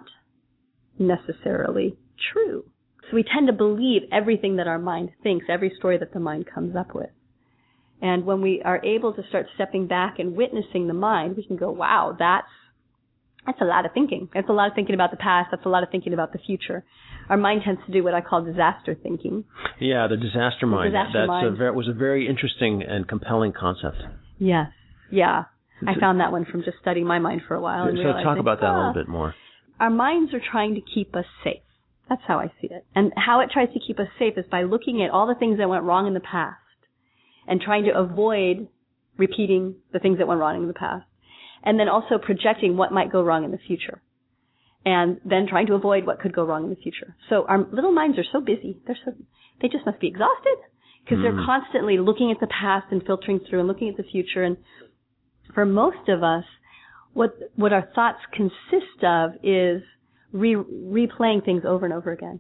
necessarily true. So we tend to believe everything that our mind thinks, every story that the mind comes up with. And when we are able to start stepping back and witnessing the mind, we can go, wow, that's that's a lot of thinking. That's a lot of thinking about the past. That's a lot of thinking about the future. Our mind tends to do what I call disaster thinking. Yeah, the disaster mind. The disaster That's mind. A very, was a very interesting and compelling concept. Yes, yeah. I found that one from just studying my mind for a while. And so realizing, talk about that ah, a little bit more. Our minds are trying to keep us safe. That's how I see it. And how it tries to keep us safe is by looking at all the things that went wrong in the past and trying to avoid repeating the things that went wrong in the past. And then also projecting what might go wrong in the future. And then trying to avoid what could go wrong in the future. So our little minds are so busy. They're so, they just must be exhausted because mm. they're constantly looking at the past and filtering through and looking at the future. And for most of us, what what our thoughts consist of is re- replaying things over and over again.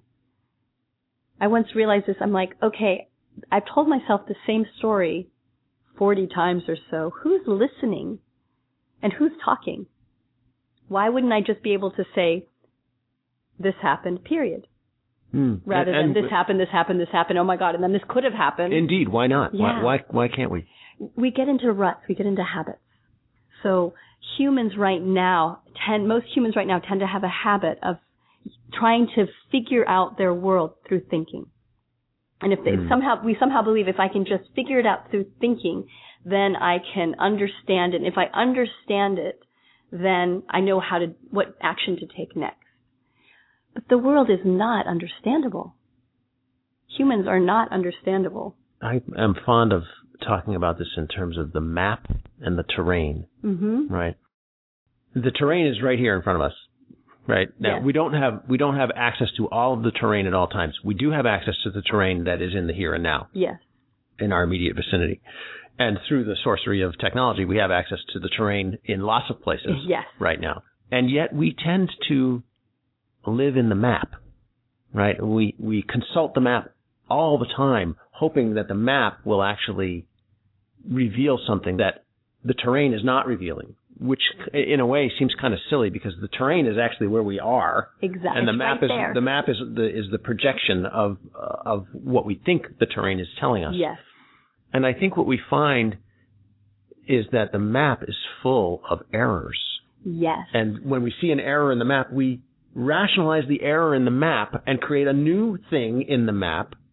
I once realized this. I'm like, okay, I've told myself the same story forty times or so. Who's listening and who's talking? Why wouldn't I just be able to say, this happened, period? Mm. Rather and, and than this happened, this happened, this happened, oh my God, and then this could have happened. Indeed, why not? Yeah. Why, why, why can't we? We get into ruts, we get into habits. So humans right now, tend, most humans right now tend to have a habit of trying to figure out their world through thinking. And if, they, mm. if somehow we somehow believe if I can just figure it out through thinking, then I can understand it. And if I understand it, then I know how to what action to take next. But the world is not understandable. Humans are not understandable. I am fond of talking about this in terms of the map and the terrain. Mm-hmm. Right. The terrain is right here in front of us. Right now, yes. we don't have we don't have access to all of the terrain at all times. We do have access to the terrain that is in the here and now. Yes. In our immediate vicinity, and through the sorcery of technology, we have access to the terrain in lots of places. Yes. Right now, and yet we tend to live in the map. Right. We we consult the map all the time, hoping that the map will actually reveal something that the terrain is not revealing. Which, in a way, seems kind of silly because the terrain is actually where we are, exactly, and the it's map right is there. the map is the is the projection of uh, of what we think the terrain is telling us. Yes. And I think what we find is that the map is full of errors. Yes. And when we see an error in the map, we rationalize the error in the map and create a new thing in the map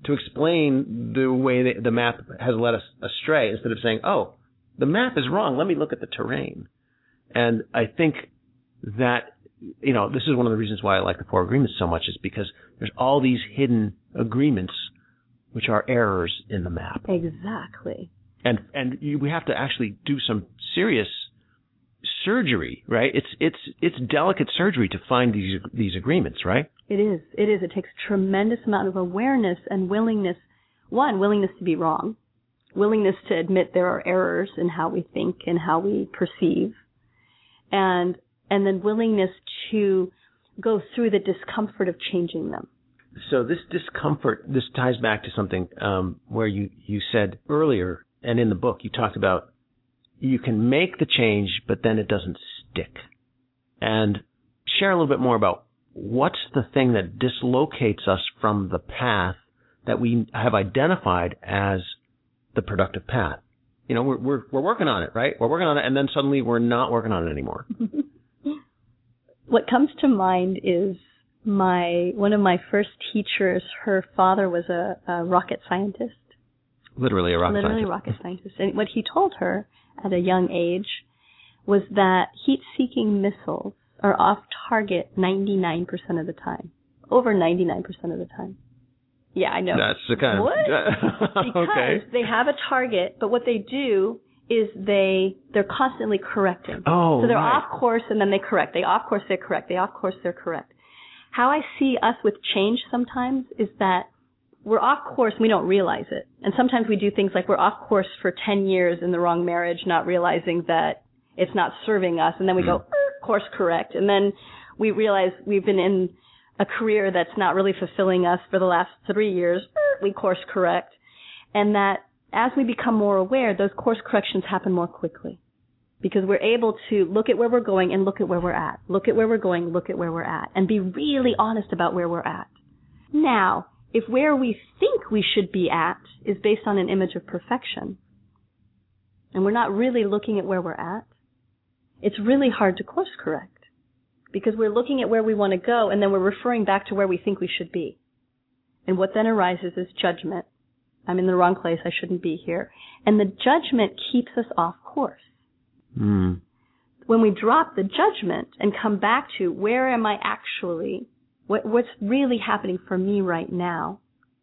to explain the way the, the map has led us astray instead of saying, oh, the map is wrong. Let me look at the terrain. And I think that, you know, this is one of the reasons why I like the Four Agreements so much, is because there's all these hidden agreements which are errors in the map. Exactly. And and you, we have to actually do some serious surgery, right? It's it's it's delicate surgery to find these these agreements, right? It is. It is. It takes a tremendous amount of awareness and willingness. One, willingness to be wrong, willingness to admit there are errors in how we think and how we perceive, and and then willingness to go through the discomfort of changing them. So this discomfort, this ties back to something um, where you, you said earlier, and in the book, you talked about you can make the change, but then it doesn't stick. And share a little bit more about what's the thing that dislocates us from the path that we have identified as the productive path. You know, we're we're we're working on it, right? We're working on it, and then suddenly we're not working on it anymore. What comes to mind is my one of my first teachers. Her father was a, a rocket scientist. Literally a rocket Literally scientist. Literally a rocket scientist. And what he told her at a young age was that heat-seeking missiles are off target ninety-nine percent of the time. Over ninety-nine percent of the time. Yeah, I know. That's the kind what? of... Because okay. they have a target, but what they do is they, they're constantly correcting. Oh, So they're right. off course and then they correct. They off course, they correct. They off course, they're correct. How I see us with change sometimes is that we're off course and we don't realize it. And sometimes we do things like we're off course for ten years in the wrong marriage, not realizing that it's not serving us. And then we mm. go, er, course correct. And then we realize we've been in a career that's not really fulfilling us for the last three years. Er, we course correct. And that as we become more aware, those course corrections happen more quickly. Because we're able to look at where we're going and look at where we're at. Look at where we're going, look at where we're at. And be really honest about where we're at. Now, if where we think we should be at is based on an image of perfection, and we're not really looking at where we're at, it's really hard to course correct. Because we're looking at where we want to go, and then we're referring back to where we think we should be. And what then arises is judgment. I'm in the wrong place, I shouldn't be here. And the judgment keeps us off course. Mm. When we drop the judgment and come back to where am I actually, what, what's really happening for me right now,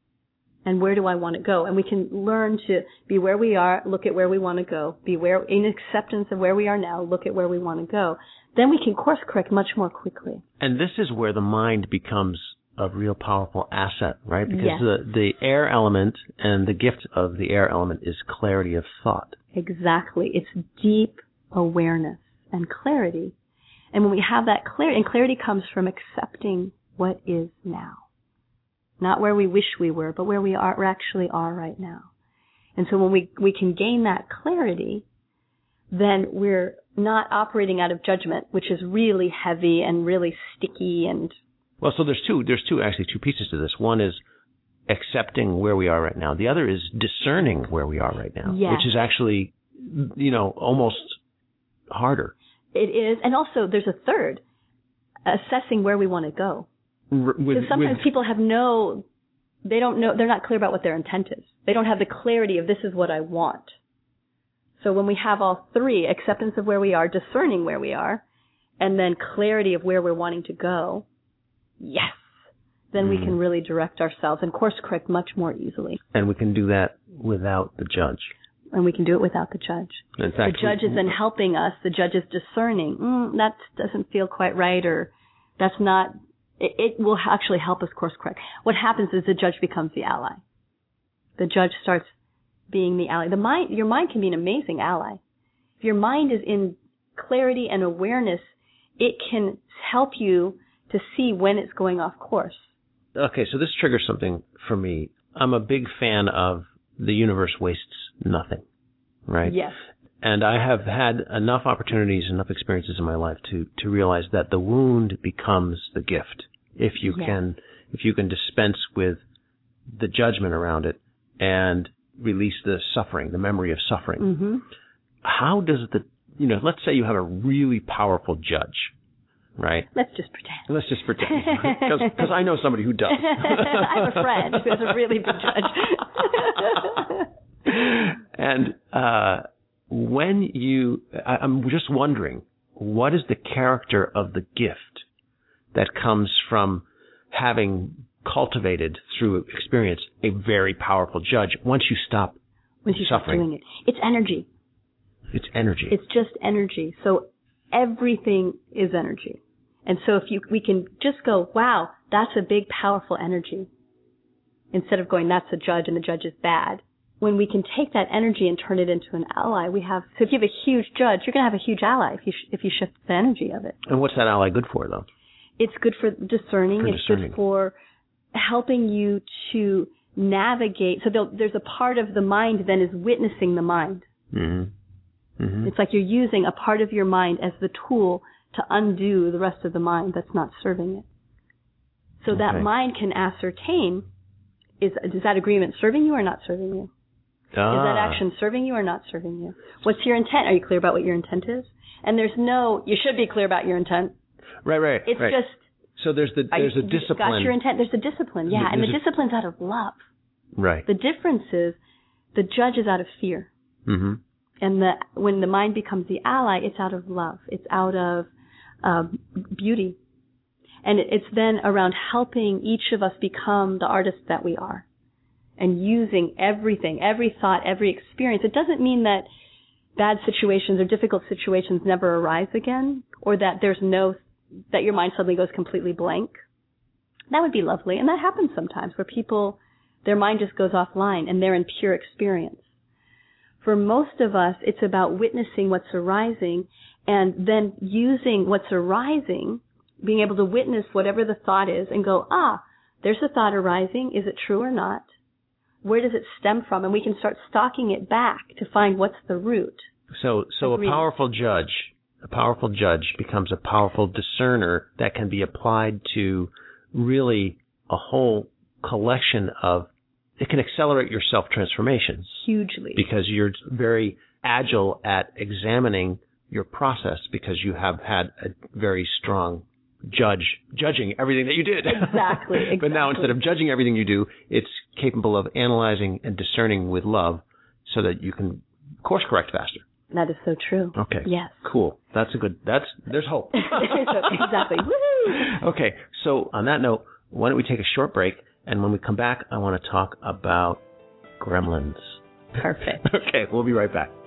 and where do I want to go? And we can learn to be where we are, look at where we want to go, be where, in acceptance of where we are now, look at where we want to go. Then we can course correct much more quickly. And this is where the mind becomes a real powerful asset, right? Because yes. the, the air element and the gift of the air element is clarity of thought. Exactly. It's deep awareness and clarity. And when we have that clarity, and clarity comes from accepting what is now. Not where we wish we were, but where we are actually are right now. And so when we, we can gain that clarity, then we're not operating out of judgment, which is really heavy and really sticky and... Well, so there's two, there's two, actually two pieces to this. One is accepting where we are right now. The other is discerning where we are right now, yes. which is actually, you know, almost harder. It is. And also there's a third, assessing where we want to go. R- with, because sometimes with, people have no, they don't know, they're not clear about what their intent is. They don't have the clarity of this is what I want. So when we have all three, acceptance of where we are, discerning where we are, and then clarity of where we're wanting to go, yes, then mm. we can really direct ourselves and course correct much more easily. And we can do that without the judge. And we can do it without the judge. In fact, the judge we, is then helping us. The judge is discerning, mm, that doesn't feel quite right, or that's not, it, it will actually help us course correct. What happens is the judge becomes the ally. The judge starts being the ally. The mind, your mind can be an amazing ally. If your mind is in clarity and awareness, it can help you to see when it's going off course. Okay, so this triggers something for me. I'm a big fan of the universe wastes nothing, right? Yes. And I have had enough opportunities, enough experiences in my life to, to realize that the wound becomes the gift. If you yes. can, if you can dispense with the judgment around it and release the suffering, the memory of suffering. Mm-hmm. How does the, you know, let's say you have a really powerful judge, right? Let's just pretend. Let's just pretend. Because I know somebody who does. I have a friend who is a really big judge. And uh, when you, I, I'm just wondering, what is the character of the gift that comes from having cultivated through experience a very powerful judge once you stop once you suffering? Stop doing it. It's energy. It's energy. It's just energy. So everything is energy. And so if you, we can just go, wow, that's a big, powerful energy, instead of going, that's a judge and the judge is bad. When we can take that energy and turn it into an ally, we have, so if you have a huge judge, you're going to have a huge ally if you, sh- if you shift the energy of it. And what's that ally good for, though? It's good for discerning. For it's discerning. good for helping you to navigate. So there's a part of the mind then is witnessing the mind. Mm-hmm. Mm-hmm. It's like you're using a part of your mind as the tool to undo the rest of the mind that's not serving it. So Okay. that mind can ascertain, is, is that agreement serving you or not serving you? Ah. Is that action serving you or not serving you? What's your intent? Are you clear about what your intent is? And there's no, you should be clear about your intent. Right, right. It's right. just, so there's the there's you, a discipline. Got your intent. There's a discipline, yeah, and the There's a- discipline's out of love. Right. The difference is the judge is out of fear, Mm-hmm. and the when the mind becomes the ally, it's out of love. It's out of uh, beauty, and it, it's then around helping each of us become the artists that we are, and using everything, every thought, every experience. It doesn't mean that bad situations or difficult situations never arise again, or that there's no that your mind suddenly goes completely blank. That would be lovely. And that happens sometimes where people, their mind just goes offline and they're in pure experience. For most of us, it's about witnessing what's arising and then using what's arising, being able to witness whatever the thought is and go, ah, there's a thought arising. Is it true or not? Where does it stem from? And we can start stalking it back to find what's the root. So, so Agreed. a powerful judge, a powerful judge becomes a powerful discerner that can be applied to really a whole collection of, it can accelerate your self-transformations. Hugely. Because you're very agile at examining your process because you have had a very strong judge judging everything that you did. Exactly. exactly. But now instead of judging everything you do, it's capable of analyzing and discerning with love so that you can course correct faster. That is so true. Okay. Yes. Cool. That's a good, that's, there's hope. Exactly. Woo-hoo. Okay. So on that note, why don't we take a short break? And when we come back, I want to talk about gremlins. Perfect. Okay. We'll be right back.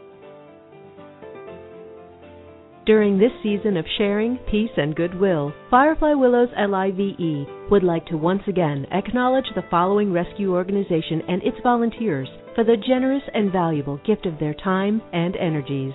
During this season of sharing, peace, and goodwill, Firefly Willows L I V E would like to once again acknowledge the following rescue organization and its volunteers for the generous and valuable gift of their time and energies.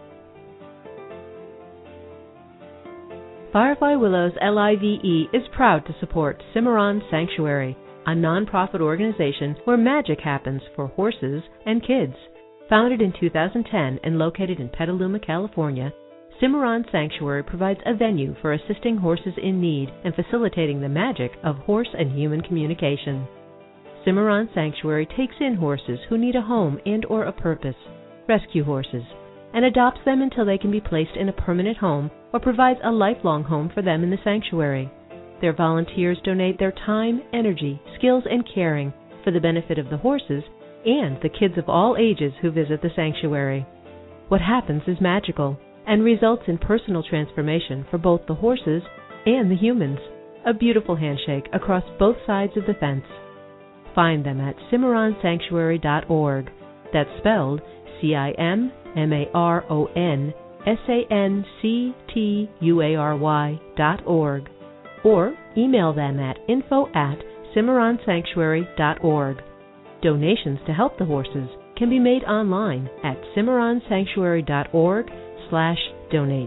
Firefly Willows L I V E is proud to support Cimarron Sanctuary, a nonprofit organization where magic happens for horses and kids. Founded in two thousand ten and located in Petaluma, California, Cimarron Sanctuary provides a venue for assisting horses in need and facilitating the magic of horse and human communication. Cimarron Sanctuary takes in horses who need a home and or a purpose, rescue horses, and adopts them until they can be placed in a permanent home or provides a lifelong home for them in the sanctuary. Their volunteers donate their time, energy, skills, and caring for the benefit of the horses and the kids of all ages who visit the sanctuary. What happens is magical and results in personal transformation for both the horses and the humans. A beautiful handshake across both sides of the fence. Find them at cimarron sanctuary dot org. That's spelled C I M M A R O N S A N C T U A R Y dot org. Or email them at info at cimarron sanctuary dot org. Donations to help the horses can be made online at cimarron sanctuary dot org slash donate.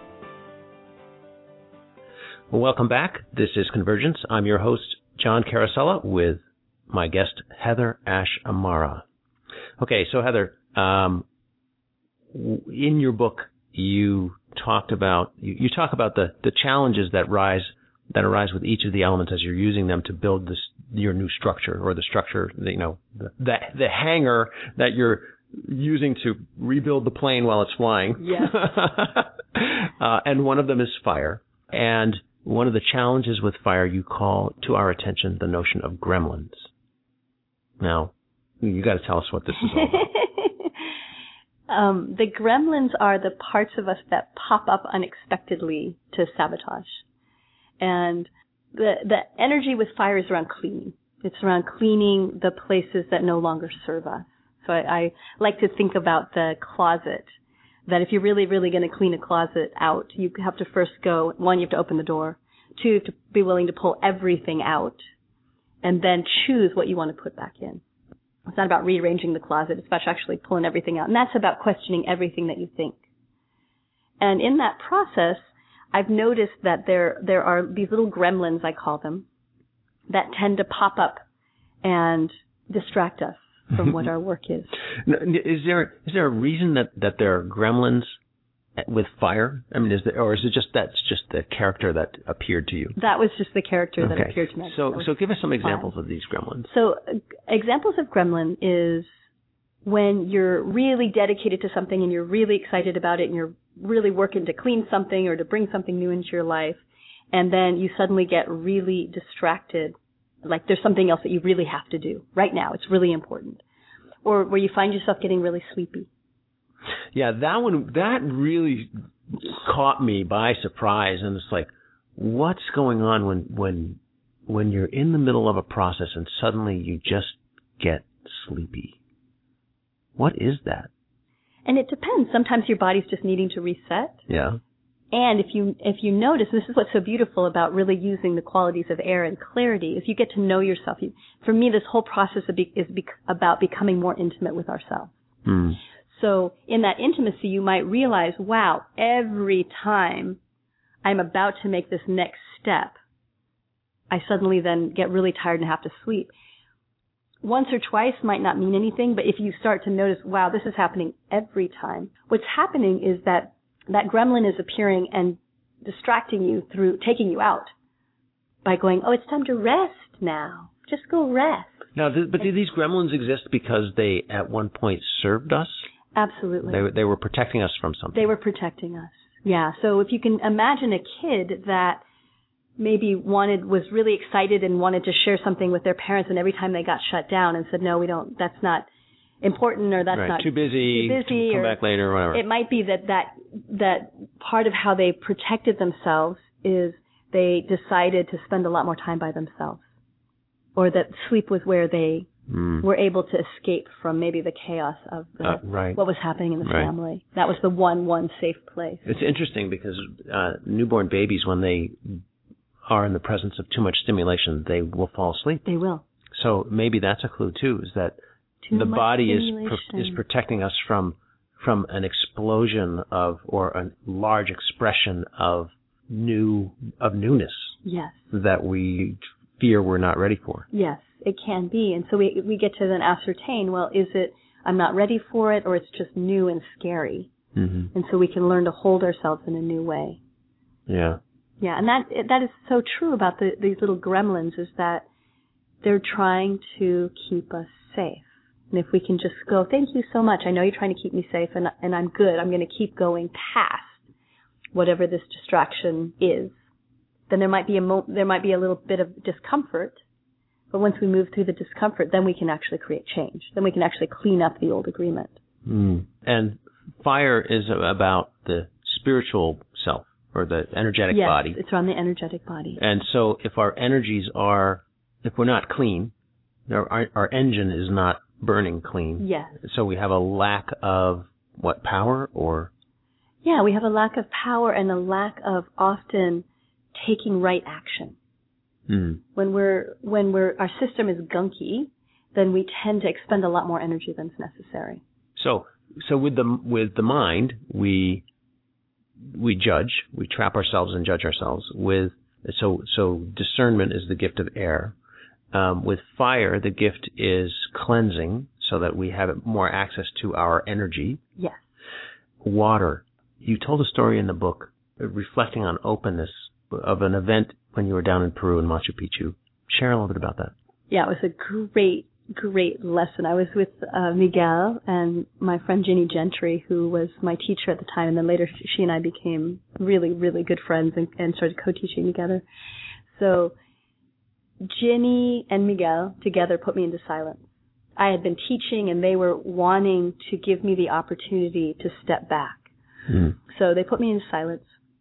Well, welcome back. This is Convergence. I'm your host, John Carosella, with my guest, Heather Ash Amara. Okay, so Heather, um, in your book, you talked about you, you talk about the, the challenges that rise that arise with each of the elements as you're using them to build this your new structure, or the structure, you know, the the, the hangar that you're using to rebuild the plane while it's flying. Yes. uh, and one of them is fire. And one of the challenges with fire, you call to our attention the notion of gremlins. Now, you got to tell us what this is all about. um, the gremlins are the parts of us that pop up unexpectedly to sabotage. And the the energy with fire is around cleaning. It's around cleaning the places that no longer serve us. So I, I like to think about the closet, that if you're really, really going to clean a closet out, you have to first go, one, you have to open the door. Two, you have to be willing to pull everything out and then choose what you want to put back in. It's not about rearranging the closet. It's about actually pulling everything out. And that's about questioning everything that you think. And in that process, I've noticed that there there are these little gremlins, I call them, that tend to pop up and distract us from what our work is. Is there is there a reason that, that there are gremlins with fire? I mean, is there, or is it just that's just the character that appeared to you? That was just the character okay. that appeared to me. So so give us some examples fine. of these gremlins. So uh, examples of gremlin is when you're really dedicated to something and you're really excited about it and you're really working to clean something or to bring something new into your life, and then you suddenly get really distracted, like there's something else that you really have to do right now. It's really important. Or where you find yourself getting really sleepy. Yeah, that one, that really caught me by surprise. And it's like, what's going on when, when, when you're in the middle of a process and suddenly you just get sleepy? What is that? And it depends. Sometimes your body's just needing to reset. Yeah. And if you if you notice, this is what's so beautiful about really using the qualities of air and clarity, is you get to know yourself. You, for me, this whole process is be, about becoming more intimate with ourselves. Mm. So in that intimacy, you might realize, wow, every time I'm about to make this next step, I suddenly then get really tired and have to sleep. Once or twice might not mean anything, but if you start to notice, wow, this is happening every time, what's happening is that that gremlin is appearing and distracting you through taking you out by going, oh, it's time to rest now. Just go rest. Now, th- but do these gremlins exist because they at one point served us? Absolutely. They, they were protecting us from something. They were protecting us. Yeah. So if you can imagine a kid that maybe wanted, was really excited and wanted to share something with their parents, and every time they got shut down and said, no, we don't, that's not important, or that's right. not too busy, too busy, come or back later, or whatever. It might be that, that that part of how they protected themselves is they decided to spend a lot more time by themselves, or that sleep was where they mm. were able to escape from maybe the chaos of the, uh, right. what was happening in the right. family. That was the one one safe place. It's interesting because uh, newborn babies, when they are in the presence of too much stimulation, they will fall asleep. They will. So maybe that's a clue too, is that Too the body is pro- is protecting us from from an explosion of, or a large expression of new of newness. Yes. That we fear we're not ready for. Yes, it can be, and so we we get to then ascertain, well, is it I'm not ready for it, or it's just new and scary, mm-hmm. and so we can learn to hold ourselves in a new way. Yeah. Yeah, and that that is so true about the, these little gremlins, is that they're trying to keep us safe. And if we can just go, thank you so much. I know you're trying to keep me safe, and and I'm good. I'm going to keep going past whatever this distraction is. Then there might be a mo- there might be a little bit of discomfort, but once we move through the discomfort, then we can actually create change. Then we can actually clean up the old agreement. Mm. And fire is about the spiritual self, or the energetic yes, body. Yes, it's around the energetic body. And so if our energies are, if we're not clean, our, our engine is not burning clean. Yes. So we have a lack of, what, power or? Yeah, we have a lack of power and a lack of often taking right action. Mm. When we're, when we're, our system is gunky, then we tend to expend a lot more energy than is necessary. So, so with the, with the mind, we, we judge, we trap ourselves and judge ourselves with, so, so discernment is the gift of air. Um, with fire, the gift is cleansing, so that we have more access to our energy. Yes. Water. You told a story in the book reflecting on openness of an event when you were down in Peru in Machu Picchu. Share a little bit about that. Yeah, it was a great great lesson. I was with uh, Miguel and my friend Ginny Gentry, who was my teacher at the time, and then later she and I became really, really good friends and, and started co-teaching together. So Ginny and Miguel together put me into silence. I had been teaching, and they were wanting to give me the opportunity to step back. Mm. So they put me into silence,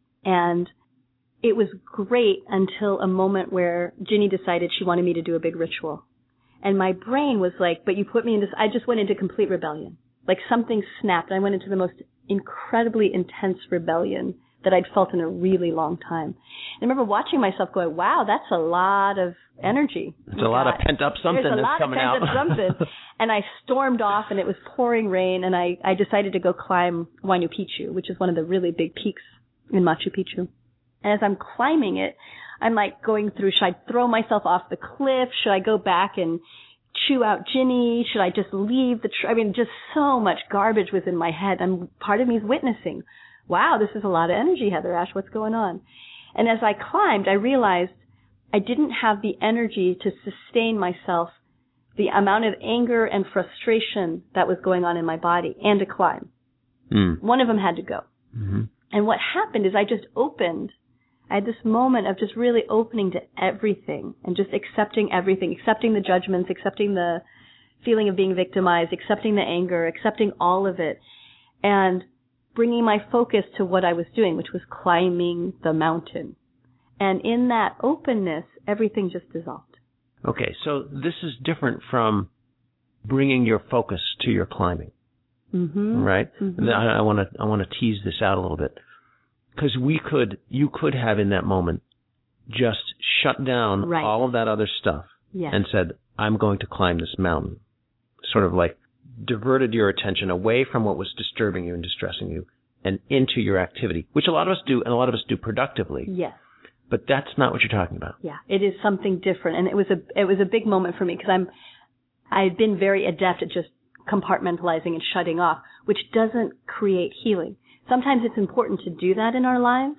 and it was great until a moment where Ginny decided she wanted me to do a big ritual. And my brain was like, but you put me into, I just went into complete rebellion. Like something snapped. I went into the most incredibly intense rebellion that I'd felt in a really long time. And I remember watching myself going, wow, that's a lot of energy. It's a lot of pent up something There's that's coming out. There's a lot of pent up something. And I stormed off, and it was pouring rain, and I, I decided to go climb Huayna Picchu, which is one of the really big peaks in Machu Picchu. And as I'm climbing it, I'm like going through, should I throw myself off the cliff? Should I go back and chew out Ginny? Should I just leave the tr- I mean, just so much garbage was in my head. And part of me is witnessing, wow, this is a lot of energy, Heather Ash. What's going on? And as I climbed, I realized I didn't have the energy to sustain myself, the amount of anger and frustration that was going on in my body, and to climb. Mm. One of them had to go. Mm-hmm. And what happened is I just opened. I had this moment of just really opening to everything and just accepting everything, accepting the judgments, accepting the feeling of being victimized, accepting the anger, accepting all of it, and bringing my focus to what I was doing, which was climbing the mountain. And in that openness, everything just dissolved. Okay, so this is different from bringing your focus to your climbing, mm-hmm. right? Mm-hmm. I want to I want to tease this out a little bit. Because we could, you could have in that moment just shut down right. all of that other stuff yes. and said, I'm going to climb this mountain. Sort of like diverted your attention away from what was disturbing you and distressing you and into your activity, which a lot of us do, and a lot of us do productively. Yes. But that's not what you're talking about. Yeah, it is something different. And it was a, it was a big moment for me because I'm, I've been very adept at just compartmentalizing and shutting off, which doesn't create healing. Sometimes it's important to do that in our lives,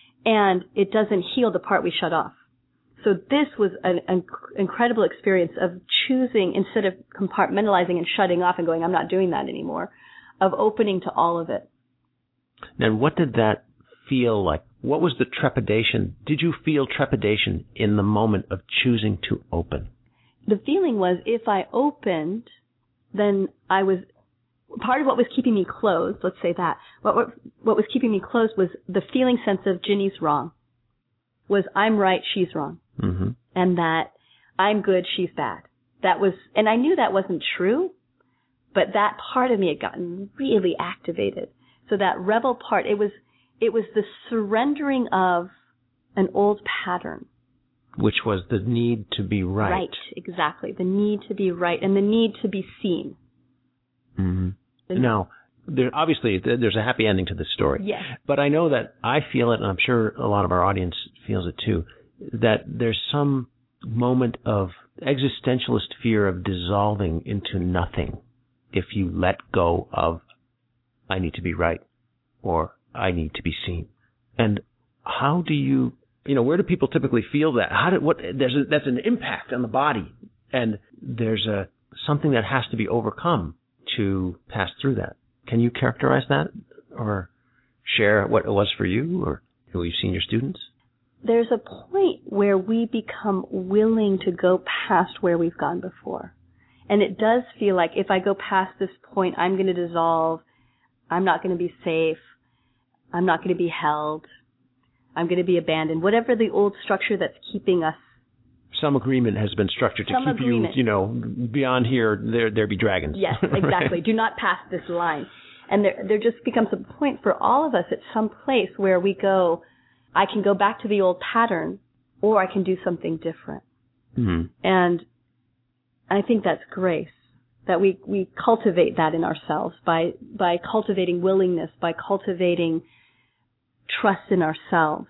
and it doesn't heal the part we shut off. So this was an, an incredible experience of choosing, instead of compartmentalizing and shutting off and going, I'm not doing that anymore, of opening to all of it. Now, what did that feel like? What was the trepidation? Did you feel trepidation in the moment of choosing to open? The feeling was if I opened, then I was... Part of what was keeping me closed, let's say that, what, what what was keeping me closed was the feeling sense of Ginny's wrong, was I'm right, she's wrong, mm-hmm. and that I'm good, she's bad. That was, and I knew that wasn't true, but that part of me had gotten really activated. So that rebel part, it was it was the surrendering of an old pattern. Which was the need to be right. Right, exactly. The need to be right and the need to be seen. Mm-hmm. Now, there, obviously, there's a happy ending to this story. Yes. But I know that I feel it, and I'm sure a lot of our audience feels it too, that there's some moment of existentialist fear of dissolving into nothing if you let go of, I need to be right, or I need to be seen. And how do you, you know, where do people typically feel that? How do, what, there's a, that's an impact on the body, and there's a something that has to be overcome to pass through that. Can you characterize that or share what it was for you or who you've seen your students? There's a point where we become willing to go past where we've gone before. And it does feel like if I go past this point, I'm going to dissolve. I'm not going to be safe. I'm not going to be held. I'm going to be abandoned. Whatever the old structure that's keeping us. Some agreement has been structured to Some keep agreement. you, you know, beyond here, there there be dragons. Yes, exactly. Do not pass this line. And there there just becomes a point for all of us at some place where we go, I can go back to the old pattern, or I can do something different. Mm-hmm. And I think that's grace, that we, we cultivate that in ourselves by by cultivating willingness, by cultivating trust in ourselves,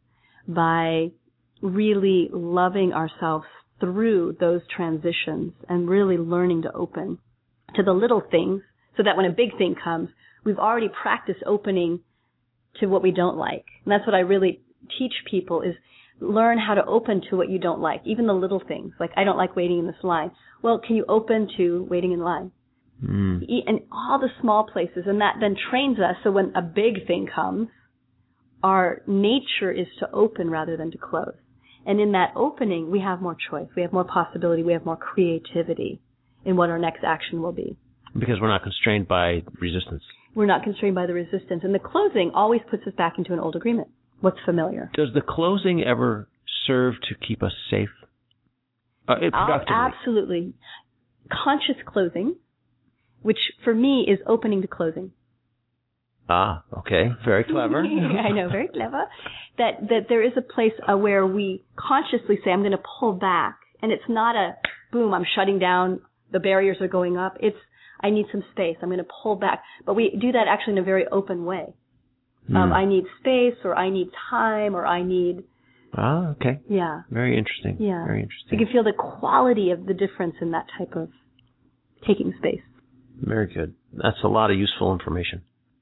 by really loving ourselves through those transitions and really learning to open to the little things so that when a big thing comes, we've already practiced opening to what we don't like. And that's what I really teach people is learn how to open to what you don't like, even the little things. Like, I don't like waiting in this line. Well, can you open to waiting in line? Mm. And all the small places, and that then trains us so when a big thing comes, our nature is to open rather than to close. And in that opening, we have more choice, we have more possibility, we have more creativity in what our next action will be. Because we're not constrained by resistance. We're not constrained by the resistance. And the closing always puts us back into an old agreement. What's familiar? Does the closing ever serve to keep us safe? Uh, productively? Oh, absolutely. Conscious closing, which for me is opening to closing. Ah, okay. Very clever. I know, very clever. That that there is a place uh, where we consciously say, I'm going to pull back. And it's not a, boom, I'm shutting down, the barriers are going up. It's, I need some space, I'm going to pull back. But we do that actually in a very open way. Hmm. Um, I need space, or I need time, or I need... Ah, okay. Yeah. Very interesting. Yeah. Very interesting. You can feel the quality of the difference in that type of taking space. Very good. That's a lot of useful information.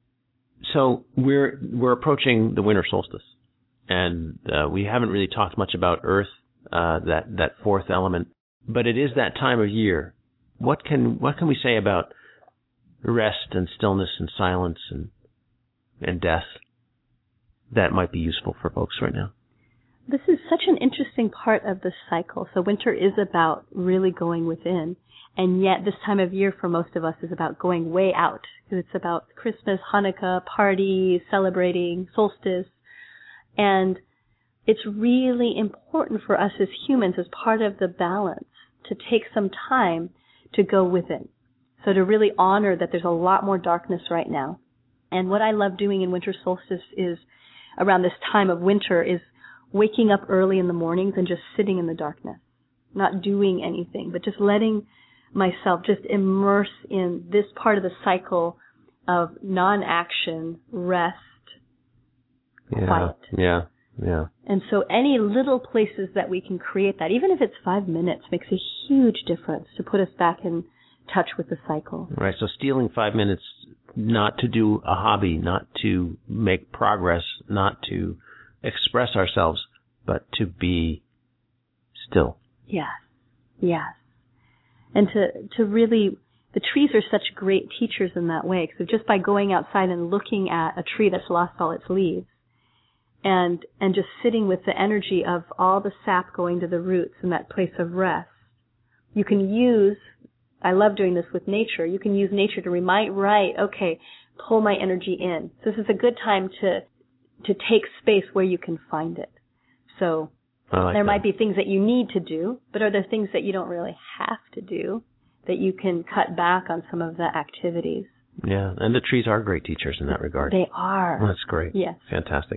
So we're we're approaching the winter solstice, and uh, we haven't really talked much about Earth, uh, that that fourth element. But it is that time of year. What can what can we say about rest and stillness and silence and and death that might be useful for folks right now? This is such an interesting part of the cycle. So winter is about really going within. And yet this time of year for most of us is about going way out. Because it's about Christmas, Hanukkah, parties, celebrating, solstice. And it's really important for us as humans, as part of the balance, to take some time to go within. So to really honor that there's a lot more darkness right now. And what I love doing in winter solstice is, around this time of winter, is waking up early in the mornings and just sitting in the darkness. Not doing anything, but just letting myself just immerse in this part of the cycle of non-action, rest, yeah, quiet. Yeah, yeah. And so any little places that we can create that, even if it's five minutes, makes a huge difference to put us back in touch with the cycle. Right, so stealing five minutes not to do a hobby, not to make progress, not to express ourselves, but to be still. Yes, yes. And to, to really, the trees are such great teachers in that way. So just by going outside and looking at a tree that's lost all its leaves, and and just sitting with the energy of all the sap going to the roots in that place of rest, you can use, I love doing this with nature, you can use nature to remind, right, okay, pull my energy in. So this is a good time to to take space where you can find it. So like there that. might be things that you need to do, but are there things that you don't really have to do, that you can cut back on some of the activities? Yeah, and the trees are great teachers in that regard. They are. That's great. Yes. Fantastic.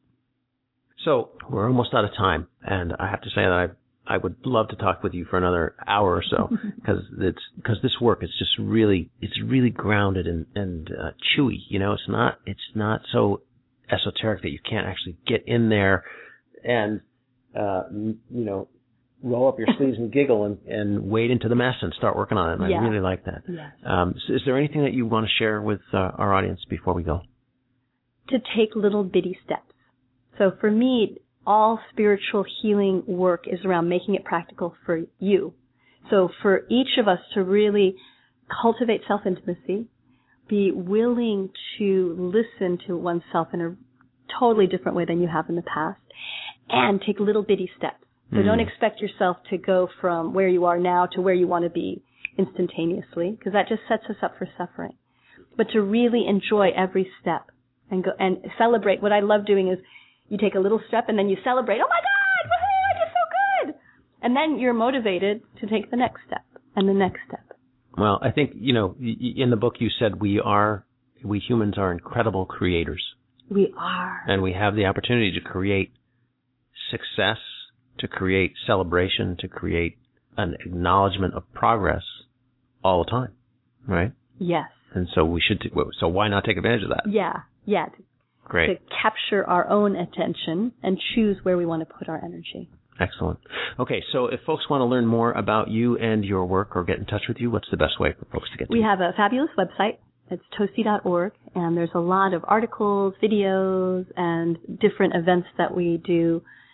So we're almost out of time, and I have to say that I I would love to talk with you for another hour or so, because it's because this work is just really it's really grounded and and uh, chewy. You know, it's not it's not so esoteric that you can't actually get in there and uh, you know roll up your sleeves and giggle and, and wade into the mess and start working on it. And yeah. I really like that. Yes. Um, so is there anything that you want to share with uh, our audience before we go? To take little bitty steps. So for me, all spiritual healing work is around making it practical for you. So for each of us to really cultivate self-intimacy, be willing to listen to oneself in a totally different way than you have in the past, and take little bitty steps. So mm. don't expect yourself to go from where you are now to where you want to be instantaneously, because that just sets us up for suffering. But to really enjoy every step and go and celebrate. What I love doing is you take a little step and then you celebrate. Oh my God, woohoo, I did so good. And then you're motivated to take the next step and the next step. Well, I think, you know, in the book you said we are, we humans are incredible creators. We are. And we have the opportunity to create success, to create celebration, to create an acknowledgement of progress all the time, right? Yes. And so we should, t- so why not take advantage of that? Yeah, yeah. Great. To capture our own attention and choose where we want to put our energy. Excellent. Okay, so if folks want to learn more about you and your work or get in touch with you, what's the best way for folks to get to we you? We have a fabulous website. It's tosi dot org, and there's a lot of articles, videos, and different events that we do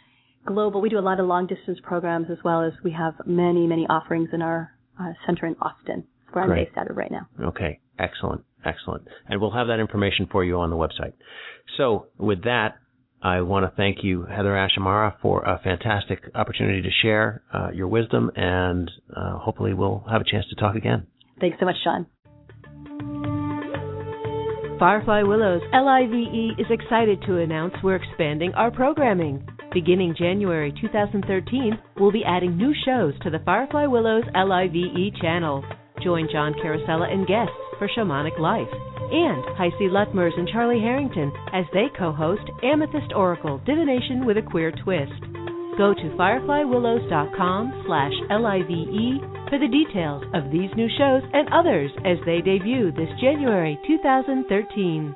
global. We do a lot of long distance programs as well as we have many, many offerings in our uh, center in Austin, where I'm Great. based out of right now. Okay. Excellent. Excellent. And we'll have that information for you on the website. So with that, I want to thank you, Heather Ash Amara, for a fantastic opportunity to share uh, your wisdom, and uh, hopefully we'll have a chance to talk again. Thanks so much, John. Firefly Willows L I V E is excited to announce we're expanding our programming. Beginning January two thousand thirteen, we'll be adding new shows to the Firefly Willows L I V E channel. Join John Carosella and guests for Shamanic Life, and Heisey Lutmers and Charlie Harrington as they co-host Amethyst Oracle, Divination with a Queer Twist. Go to firefly willows dot com slash L I V E for the details of these new shows and others as they debut this January two thousand thirteen.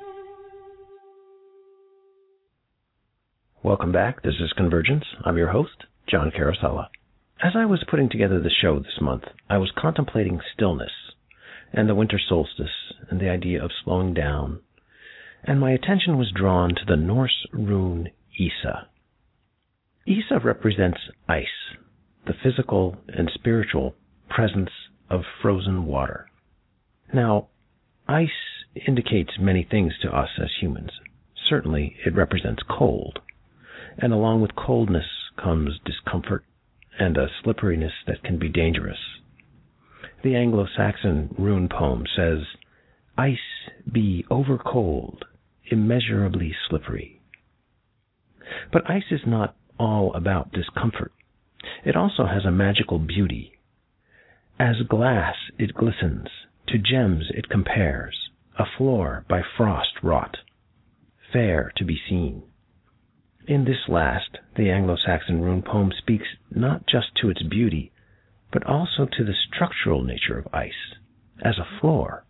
Welcome back. This is Convergence. I'm your host, John Carosella. As I was putting together the show this month, I was contemplating stillness and the winter solstice and the idea of slowing down, and my attention was drawn to the Norse rune Isa. Isa represents ice, the physical and spiritual presence of frozen water. Now, ice indicates many things to us as humans. Certainly, it represents cold, and along with coldness comes discomfort and a slipperiness that can be dangerous. The Anglo-Saxon rune poem says, "Ice be over cold, immeasurably slippery." But ice is not all about discomfort. It also has a magical beauty. As glass it glistens, to gems it compares, a floor by frost wrought, fair to be seen. In this last, the Anglo-Saxon rune poem speaks not just to its beauty, but also to the structural nature of ice, as a floor.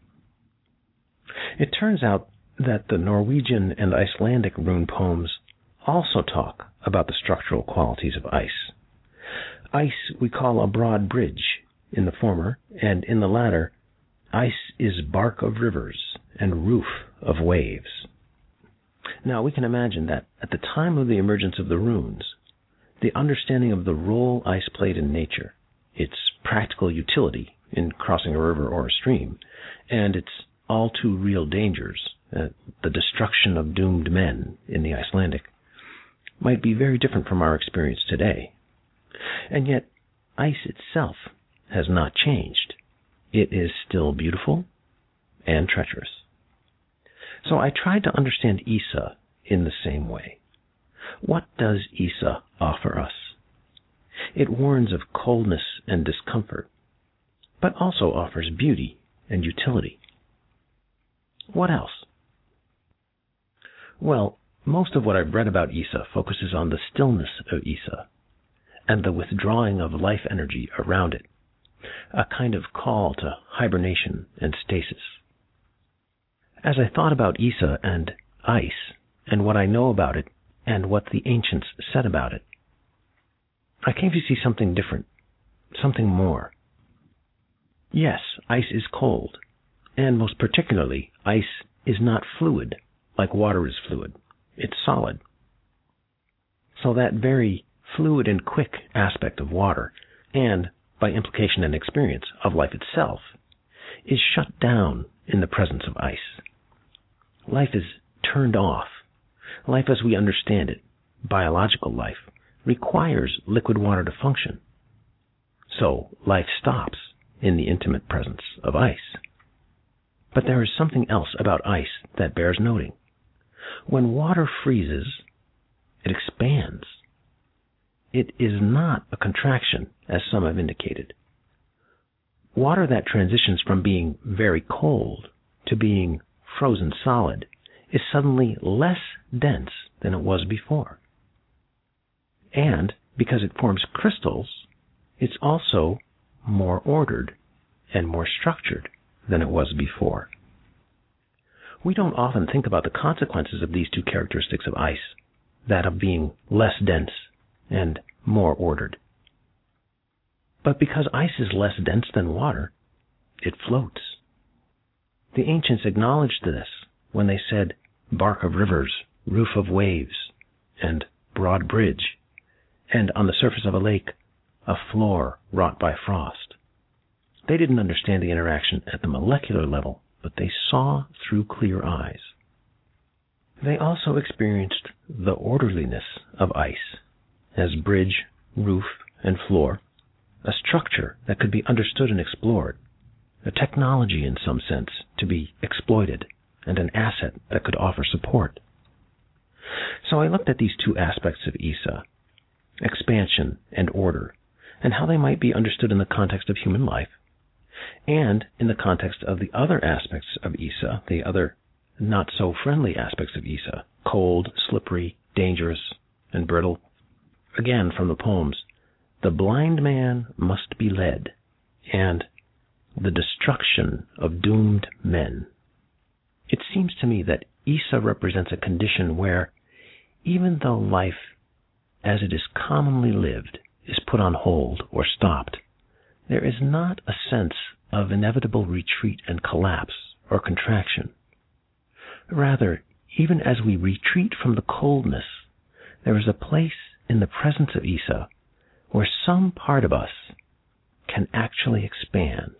It turns out that the Norwegian and Icelandic rune poems also talk about the structural qualities of ice. Ice we call a broad bridge in the former, and in the latter, ice is bark of rivers and roof of waves. Now, we can imagine that at the time of the emergence of the runes, the understanding of the role ice played in nature, its practical utility in crossing a river or a stream, and its all too real dangers, uh, the destruction of doomed men in the Icelandic, might be very different from our experience today. And yet, ice itself has not changed. It is still beautiful and treacherous. So I tried to understand Isa in the same way. What does Isa offer us? It warns of coldness and discomfort, but also offers beauty and utility. What else? Well, most of what I've read about Isa focuses on the stillness of Isa and the withdrawing of life energy around it, a kind of call to hibernation and stasis. As I thought about Isa and ice, and what I know about it, and what the ancients said about it, I came to see something different, something more. Yes, ice is cold, and most particularly, ice is not fluid, like water is fluid. It's solid. So that very fluid and quick aspect of water, and, by implication and experience, of life itself, is shut down in the presence of ice. Life is turned off. Life as we understand it, biological life, requires liquid water to function. So life stops in the intimate presence of ice. But there is something else about ice that bears noting. When water freezes, it expands. It is not a contraction, as some have indicated. Water that transitions from being very cold to being frozen solid is suddenly less dense than it was before. And because it forms crystals, it's also more ordered and more structured than it was before. We don't often think about the consequences of these two characteristics of ice, that of being less dense and more ordered. But because ice is less dense than water, it floats. The ancients acknowledged this when they said bark of rivers, roof of waves, and broad bridge, and on the surface of a lake, a floor wrought by frost. They didn't understand the interaction at the molecular level, but they saw through clear eyes. They also experienced the orderliness of ice as bridge, roof, and floor, a structure that could be understood and explored, a technology in some sense to be exploited, and an asset that could offer support. So I looked at these two aspects of Isa, expansion and order, and how they might be understood in the context of human life, and in the context of the other aspects of Isa, the other not-so-friendly aspects of Isa, cold, slippery, dangerous, and brittle. Again, from the poems, The Blind Man Must Be Led, and The Destruction of Doomed Men. It seems to me that Isa represents a condition where, even though life, as it is commonly lived, is put on hold or stopped, there is not a sense of inevitable retreat and collapse or contraction. Rather, even as we retreat from the coldness, there is a place in the presence of Isa where some part of us can actually expand.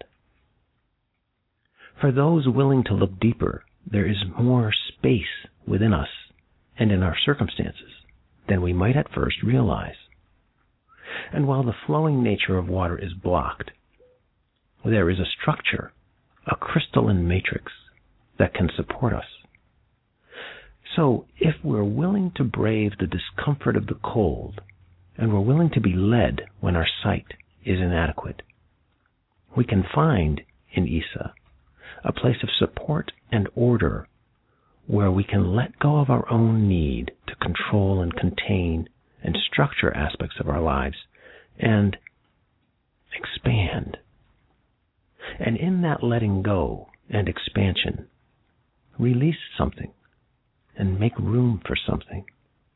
For those willing to look deeper, there is more space within us and in our circumstances than we might at first realize. And while the flowing nature of water is blocked, there is a structure, a crystalline matrix, that can support us. So if we're willing to brave the discomfort of the cold, and we're willing to be led when our sight is inadequate, we can find in Isa a place of support and order where we can let go of our own need to control and contain and structure aspects of our lives and expand. And in that letting go and expansion, release something and make room for something.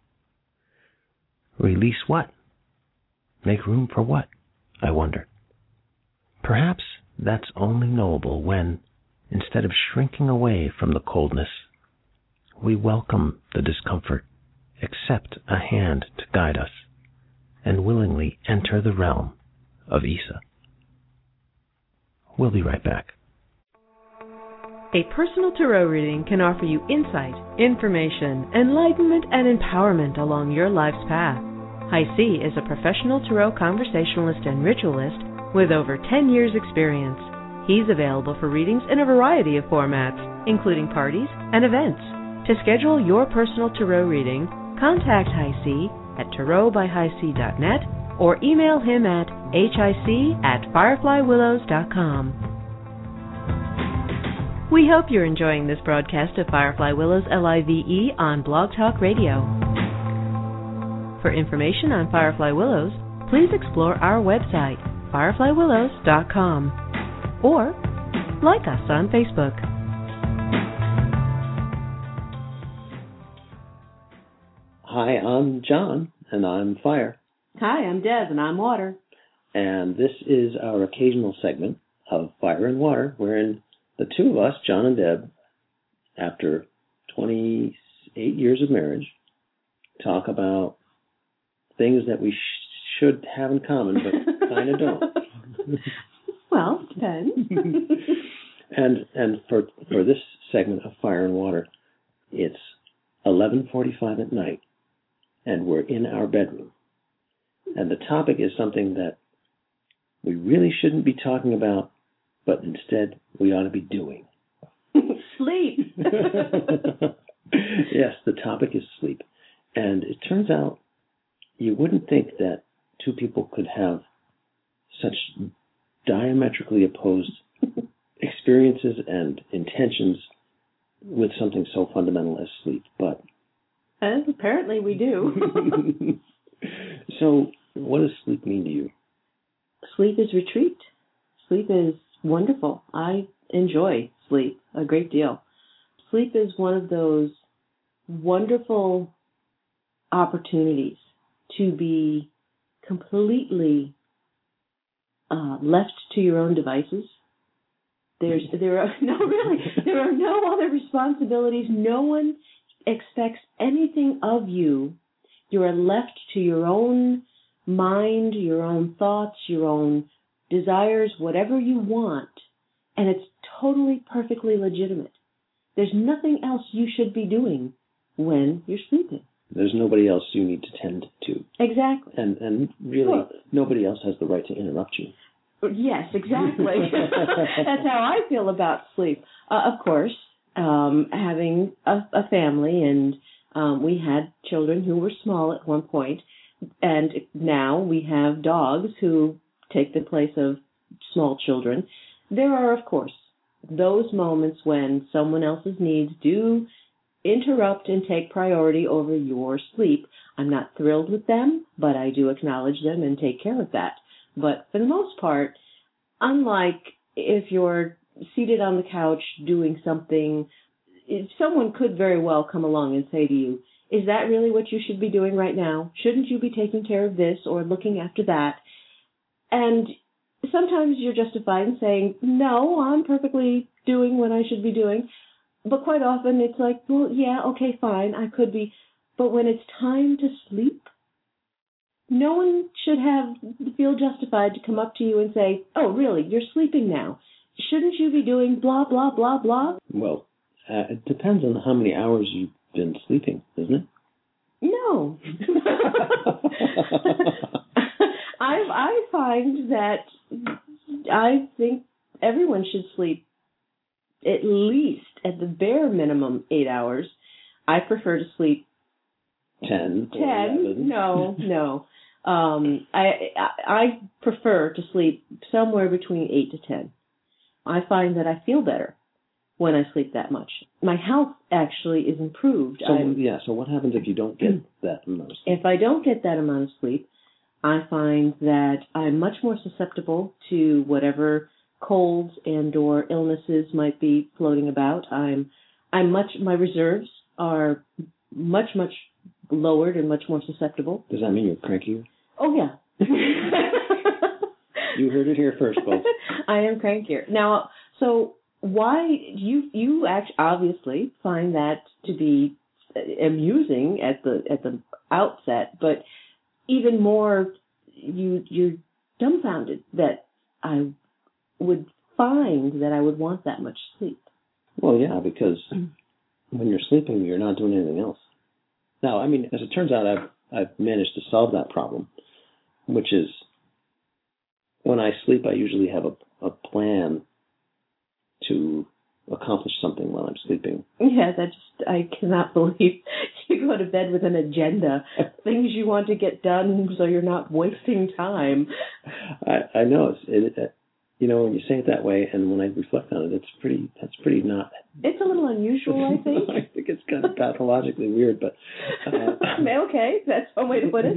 Release what? Make room for what? I wondered. Perhaps that's only knowable when, instead of shrinking away from the coldness, we welcome the discomfort, accept a hand to guide us, and willingly enter the realm of Isa. We'll be right back. A personal tarot reading can offer you insight, information, enlightenment, and empowerment along your life's path. High C is a professional tarot conversationalist and ritualist with over ten years' experience. He's available for readings in a variety of formats, including parties and events. To schedule your personal tarot reading, contact High C at tarot by high c dot net or email him at hic at firefly willows dot com. We hope you're enjoying this broadcast of Firefly Willows Live on Blog Talk Radio. For information on Firefly Willows, please explore our website, firefly willows dot com, or like us on Facebook. Hi, I'm John, and I'm Fire. Hi, I'm Deb, and I'm Water. And this is our occasional segment of Fire and Water, wherein the two of us, John and Deb, after twenty-eight years of marriage, talk about things that we sh- should have in common, but kind of don't. Well, depends. and and for for this segment of Fire and Water, it's eleven forty-five at night, and we're in our bedroom. And the topic is something that we really shouldn't be talking about, but instead we ought to be doing. Sleep. Yes, the topic is sleep. And it turns out you wouldn't think that two people could have such diametrically opposed experiences and intentions with something so fundamental as sleep, but And apparently we do. So, what does sleep mean to you? Sleep is retreat. Sleep is wonderful. I enjoy sleep a great deal. Sleep is one of those wonderful opportunities to be completely uh, left to your own devices. There's, there are no really, there are no other responsibilities. No one expects anything of you. You are left to your own mind, your own thoughts, your own desires, whatever you want, and it's totally, perfectly legitimate. There's nothing else you should be doing when you're sleeping. There's nobody else you need to tend to. Exactly. And and really, well, nobody else has the right to interrupt you. Yes, exactly. That's how I feel about sleep. Uh, of course, um, having a, a family, and um, we had children who were small at one point, and now we have dogs who take the place of small children. There are, of course, those moments when someone else's needs do interrupt and take priority over your sleep. I'm not thrilled with them, but I do acknowledge them and take care of that. But for the most part, unlike if you're seated on the couch doing something, someone could very well come along and say to you, is that really what you should be doing right now? Shouldn't you be taking care of this or looking after that? And sometimes you're justified in saying, no, I'm perfectly doing what I should be doing. But quite often it's like, well, yeah, okay, fine, I could be. But when it's time to sleep, no one should have feel justified to come up to you and say, oh, really, you're sleeping now. Shouldn't you be doing blah, blah, blah, blah? Well, uh, it depends on how many hours you've been sleeping, isn't it? No. I I find that I think everyone should sleep at least, at the bare minimum, eight hours. I prefer to sleep ten. Ten? No, no. Um, I, I I prefer to sleep somewhere between eight to ten. I find that I feel better when I sleep that much. My health actually is improved. So I'm, yeah. So what happens if you don't get that amount of sleep? If I don't get that amount of sleep, I find that I'm much more susceptible to whatever colds and or illnesses might be floating about. I'm I'm much my reserves are much much lowered and much more susceptible. Does that mean you're crankier? Oh yeah. You heard it here first, folks. I am crankier. Now, so why you you actually obviously find that to be amusing at the at the outset, but even more you you're dumbfounded that I would find that I would want that much sleep. Well, yeah, because when you're sleeping, you're not doing anything else. Now, I mean, as it turns out, I've I've managed to solve that problem, which is when I sleep, I usually have a, a plan to accomplish something while I'm sleeping. Yeah, that just, I cannot believe you go to bed with an agenda, things you want to get done so you're not wasting time. I, I know, it's, it, it, you know, when you say it that way, and when I reflect on it, it's pretty, that's pretty not. It's a little unusual, I think. I think it's kind of pathologically weird, but. Uh, okay, that's one way to put it.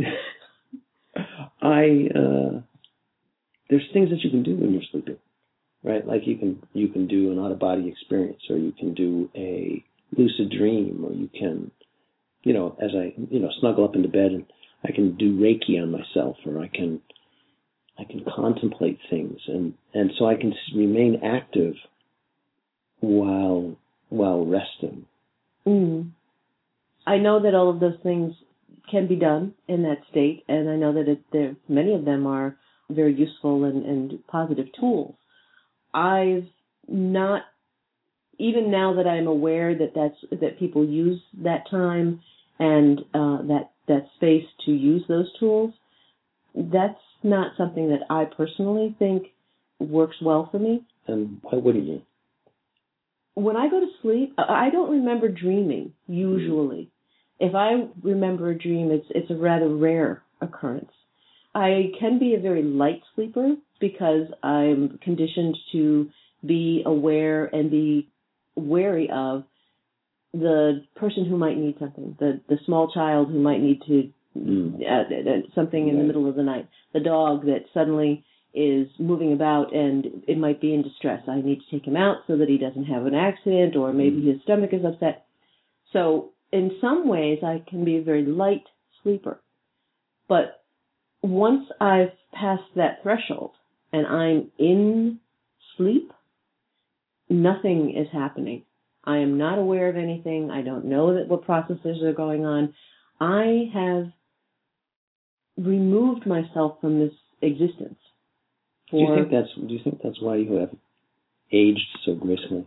I, uh, there's things that you can do when you're sleeping. Right, like you can you can do an out-of-body experience, or you can do a lucid dream, or you can, you know, as I you know snuggle up into bed and I can do Reiki on myself, or I can I can contemplate things, and, and so I can remain active while while resting. Mm. I know that all of those things can be done in that state, and I know that it, there many of them are very useful and, and positive tools. I've not, even now that I'm aware that that's that people use that time and uh, that that space to use those tools, that's not something that I personally think works well for me. And why wouldn't you? When I go to sleep, I don't remember dreaming usually. If I remember a dream, it's it's a rather rare occurrence. I can be a very light sleeper because I'm conditioned to be aware and be wary of the person who might need something, the, the small child who might need to mm. uh, something in right. the middle of the night, the dog that suddenly is moving about and it might be in distress. I need to take him out so that he doesn't have an accident, or maybe mm. his stomach is upset. So in some ways I can be a very light sleeper. But once I've passed that threshold and I'm in sleep, nothing is happening. I am not aware of anything. I don't know that what processes are going on. I have removed myself from this existence. For... Do you think that's Do you think that's why you have aged so gracefully?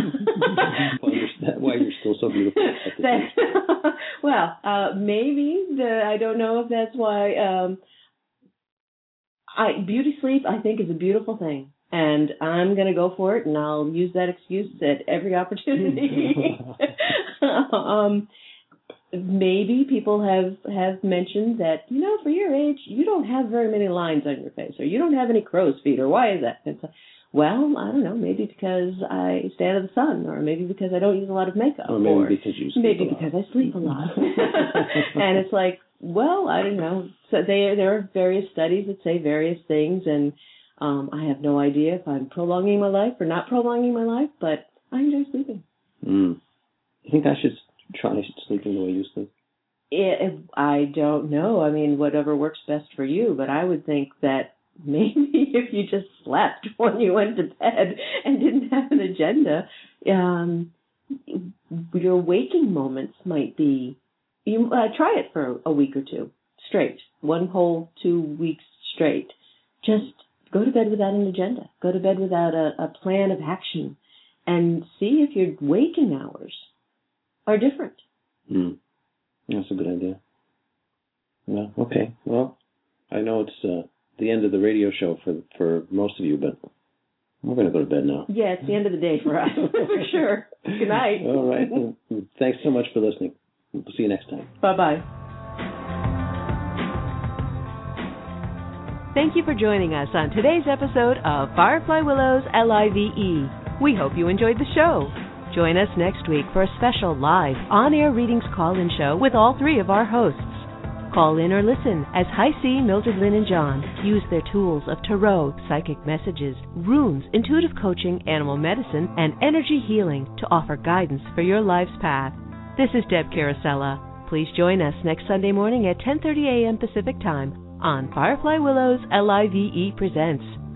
Why you're still so beautiful at this age? Well, uh, maybe the I don't know if that's why. Um, I beauty sleep I think is a beautiful thing, and I'm going to go for it, and I'll use that excuse at every opportunity. um, maybe people have have mentioned that, you know, for your age you don't have very many lines on your face, or you don't have any crow's feet, or why is that? It's like, well, I don't know, maybe because I stay out of the sun, or maybe because I don't use a lot of makeup, or maybe or because you sleep maybe a lot. because I sleep a lot. And it's like, well, I don't know. So they, there are various studies that say various things, and um, I have no idea if I'm prolonging my life or not prolonging my life, but I enjoy sleeping. Mm. You think I should try sleeping the way you sleep? It, I don't know. I mean, whatever works best for you, but I would think that maybe if you just slept when you went to bed and didn't have an agenda, um, your waking moments might be, you uh, try it for a week or two straight, one whole two weeks straight. Just go to bed without an agenda. Go to bed without a, a plan of action, and see if your waking hours are different. Mm. That's a good idea. Well, okay. Well, I know it's uh, the end of the radio show for for most of you, but we're going to go to bed now. Yeah, it's the end of the day for us, for sure. Good night. All right. Well, thanks so much for listening. We'll see you next time. Bye-bye. Thank you for joining us on today's episode of Firefly Willows L I V E. We hope you enjoyed the show. Join us next week for a special live on-air readings call-in show with all three of our hosts. Call in or listen as Hi-C, Mildred Lynn, and John use their tools of tarot, psychic messages, runes, intuitive coaching, animal medicine, and energy healing to offer guidance for your life's path. This is Deb Carosella. Please join us next Sunday morning at ten thirty a.m. Pacific Time on Firefly Willows L I V E Presents.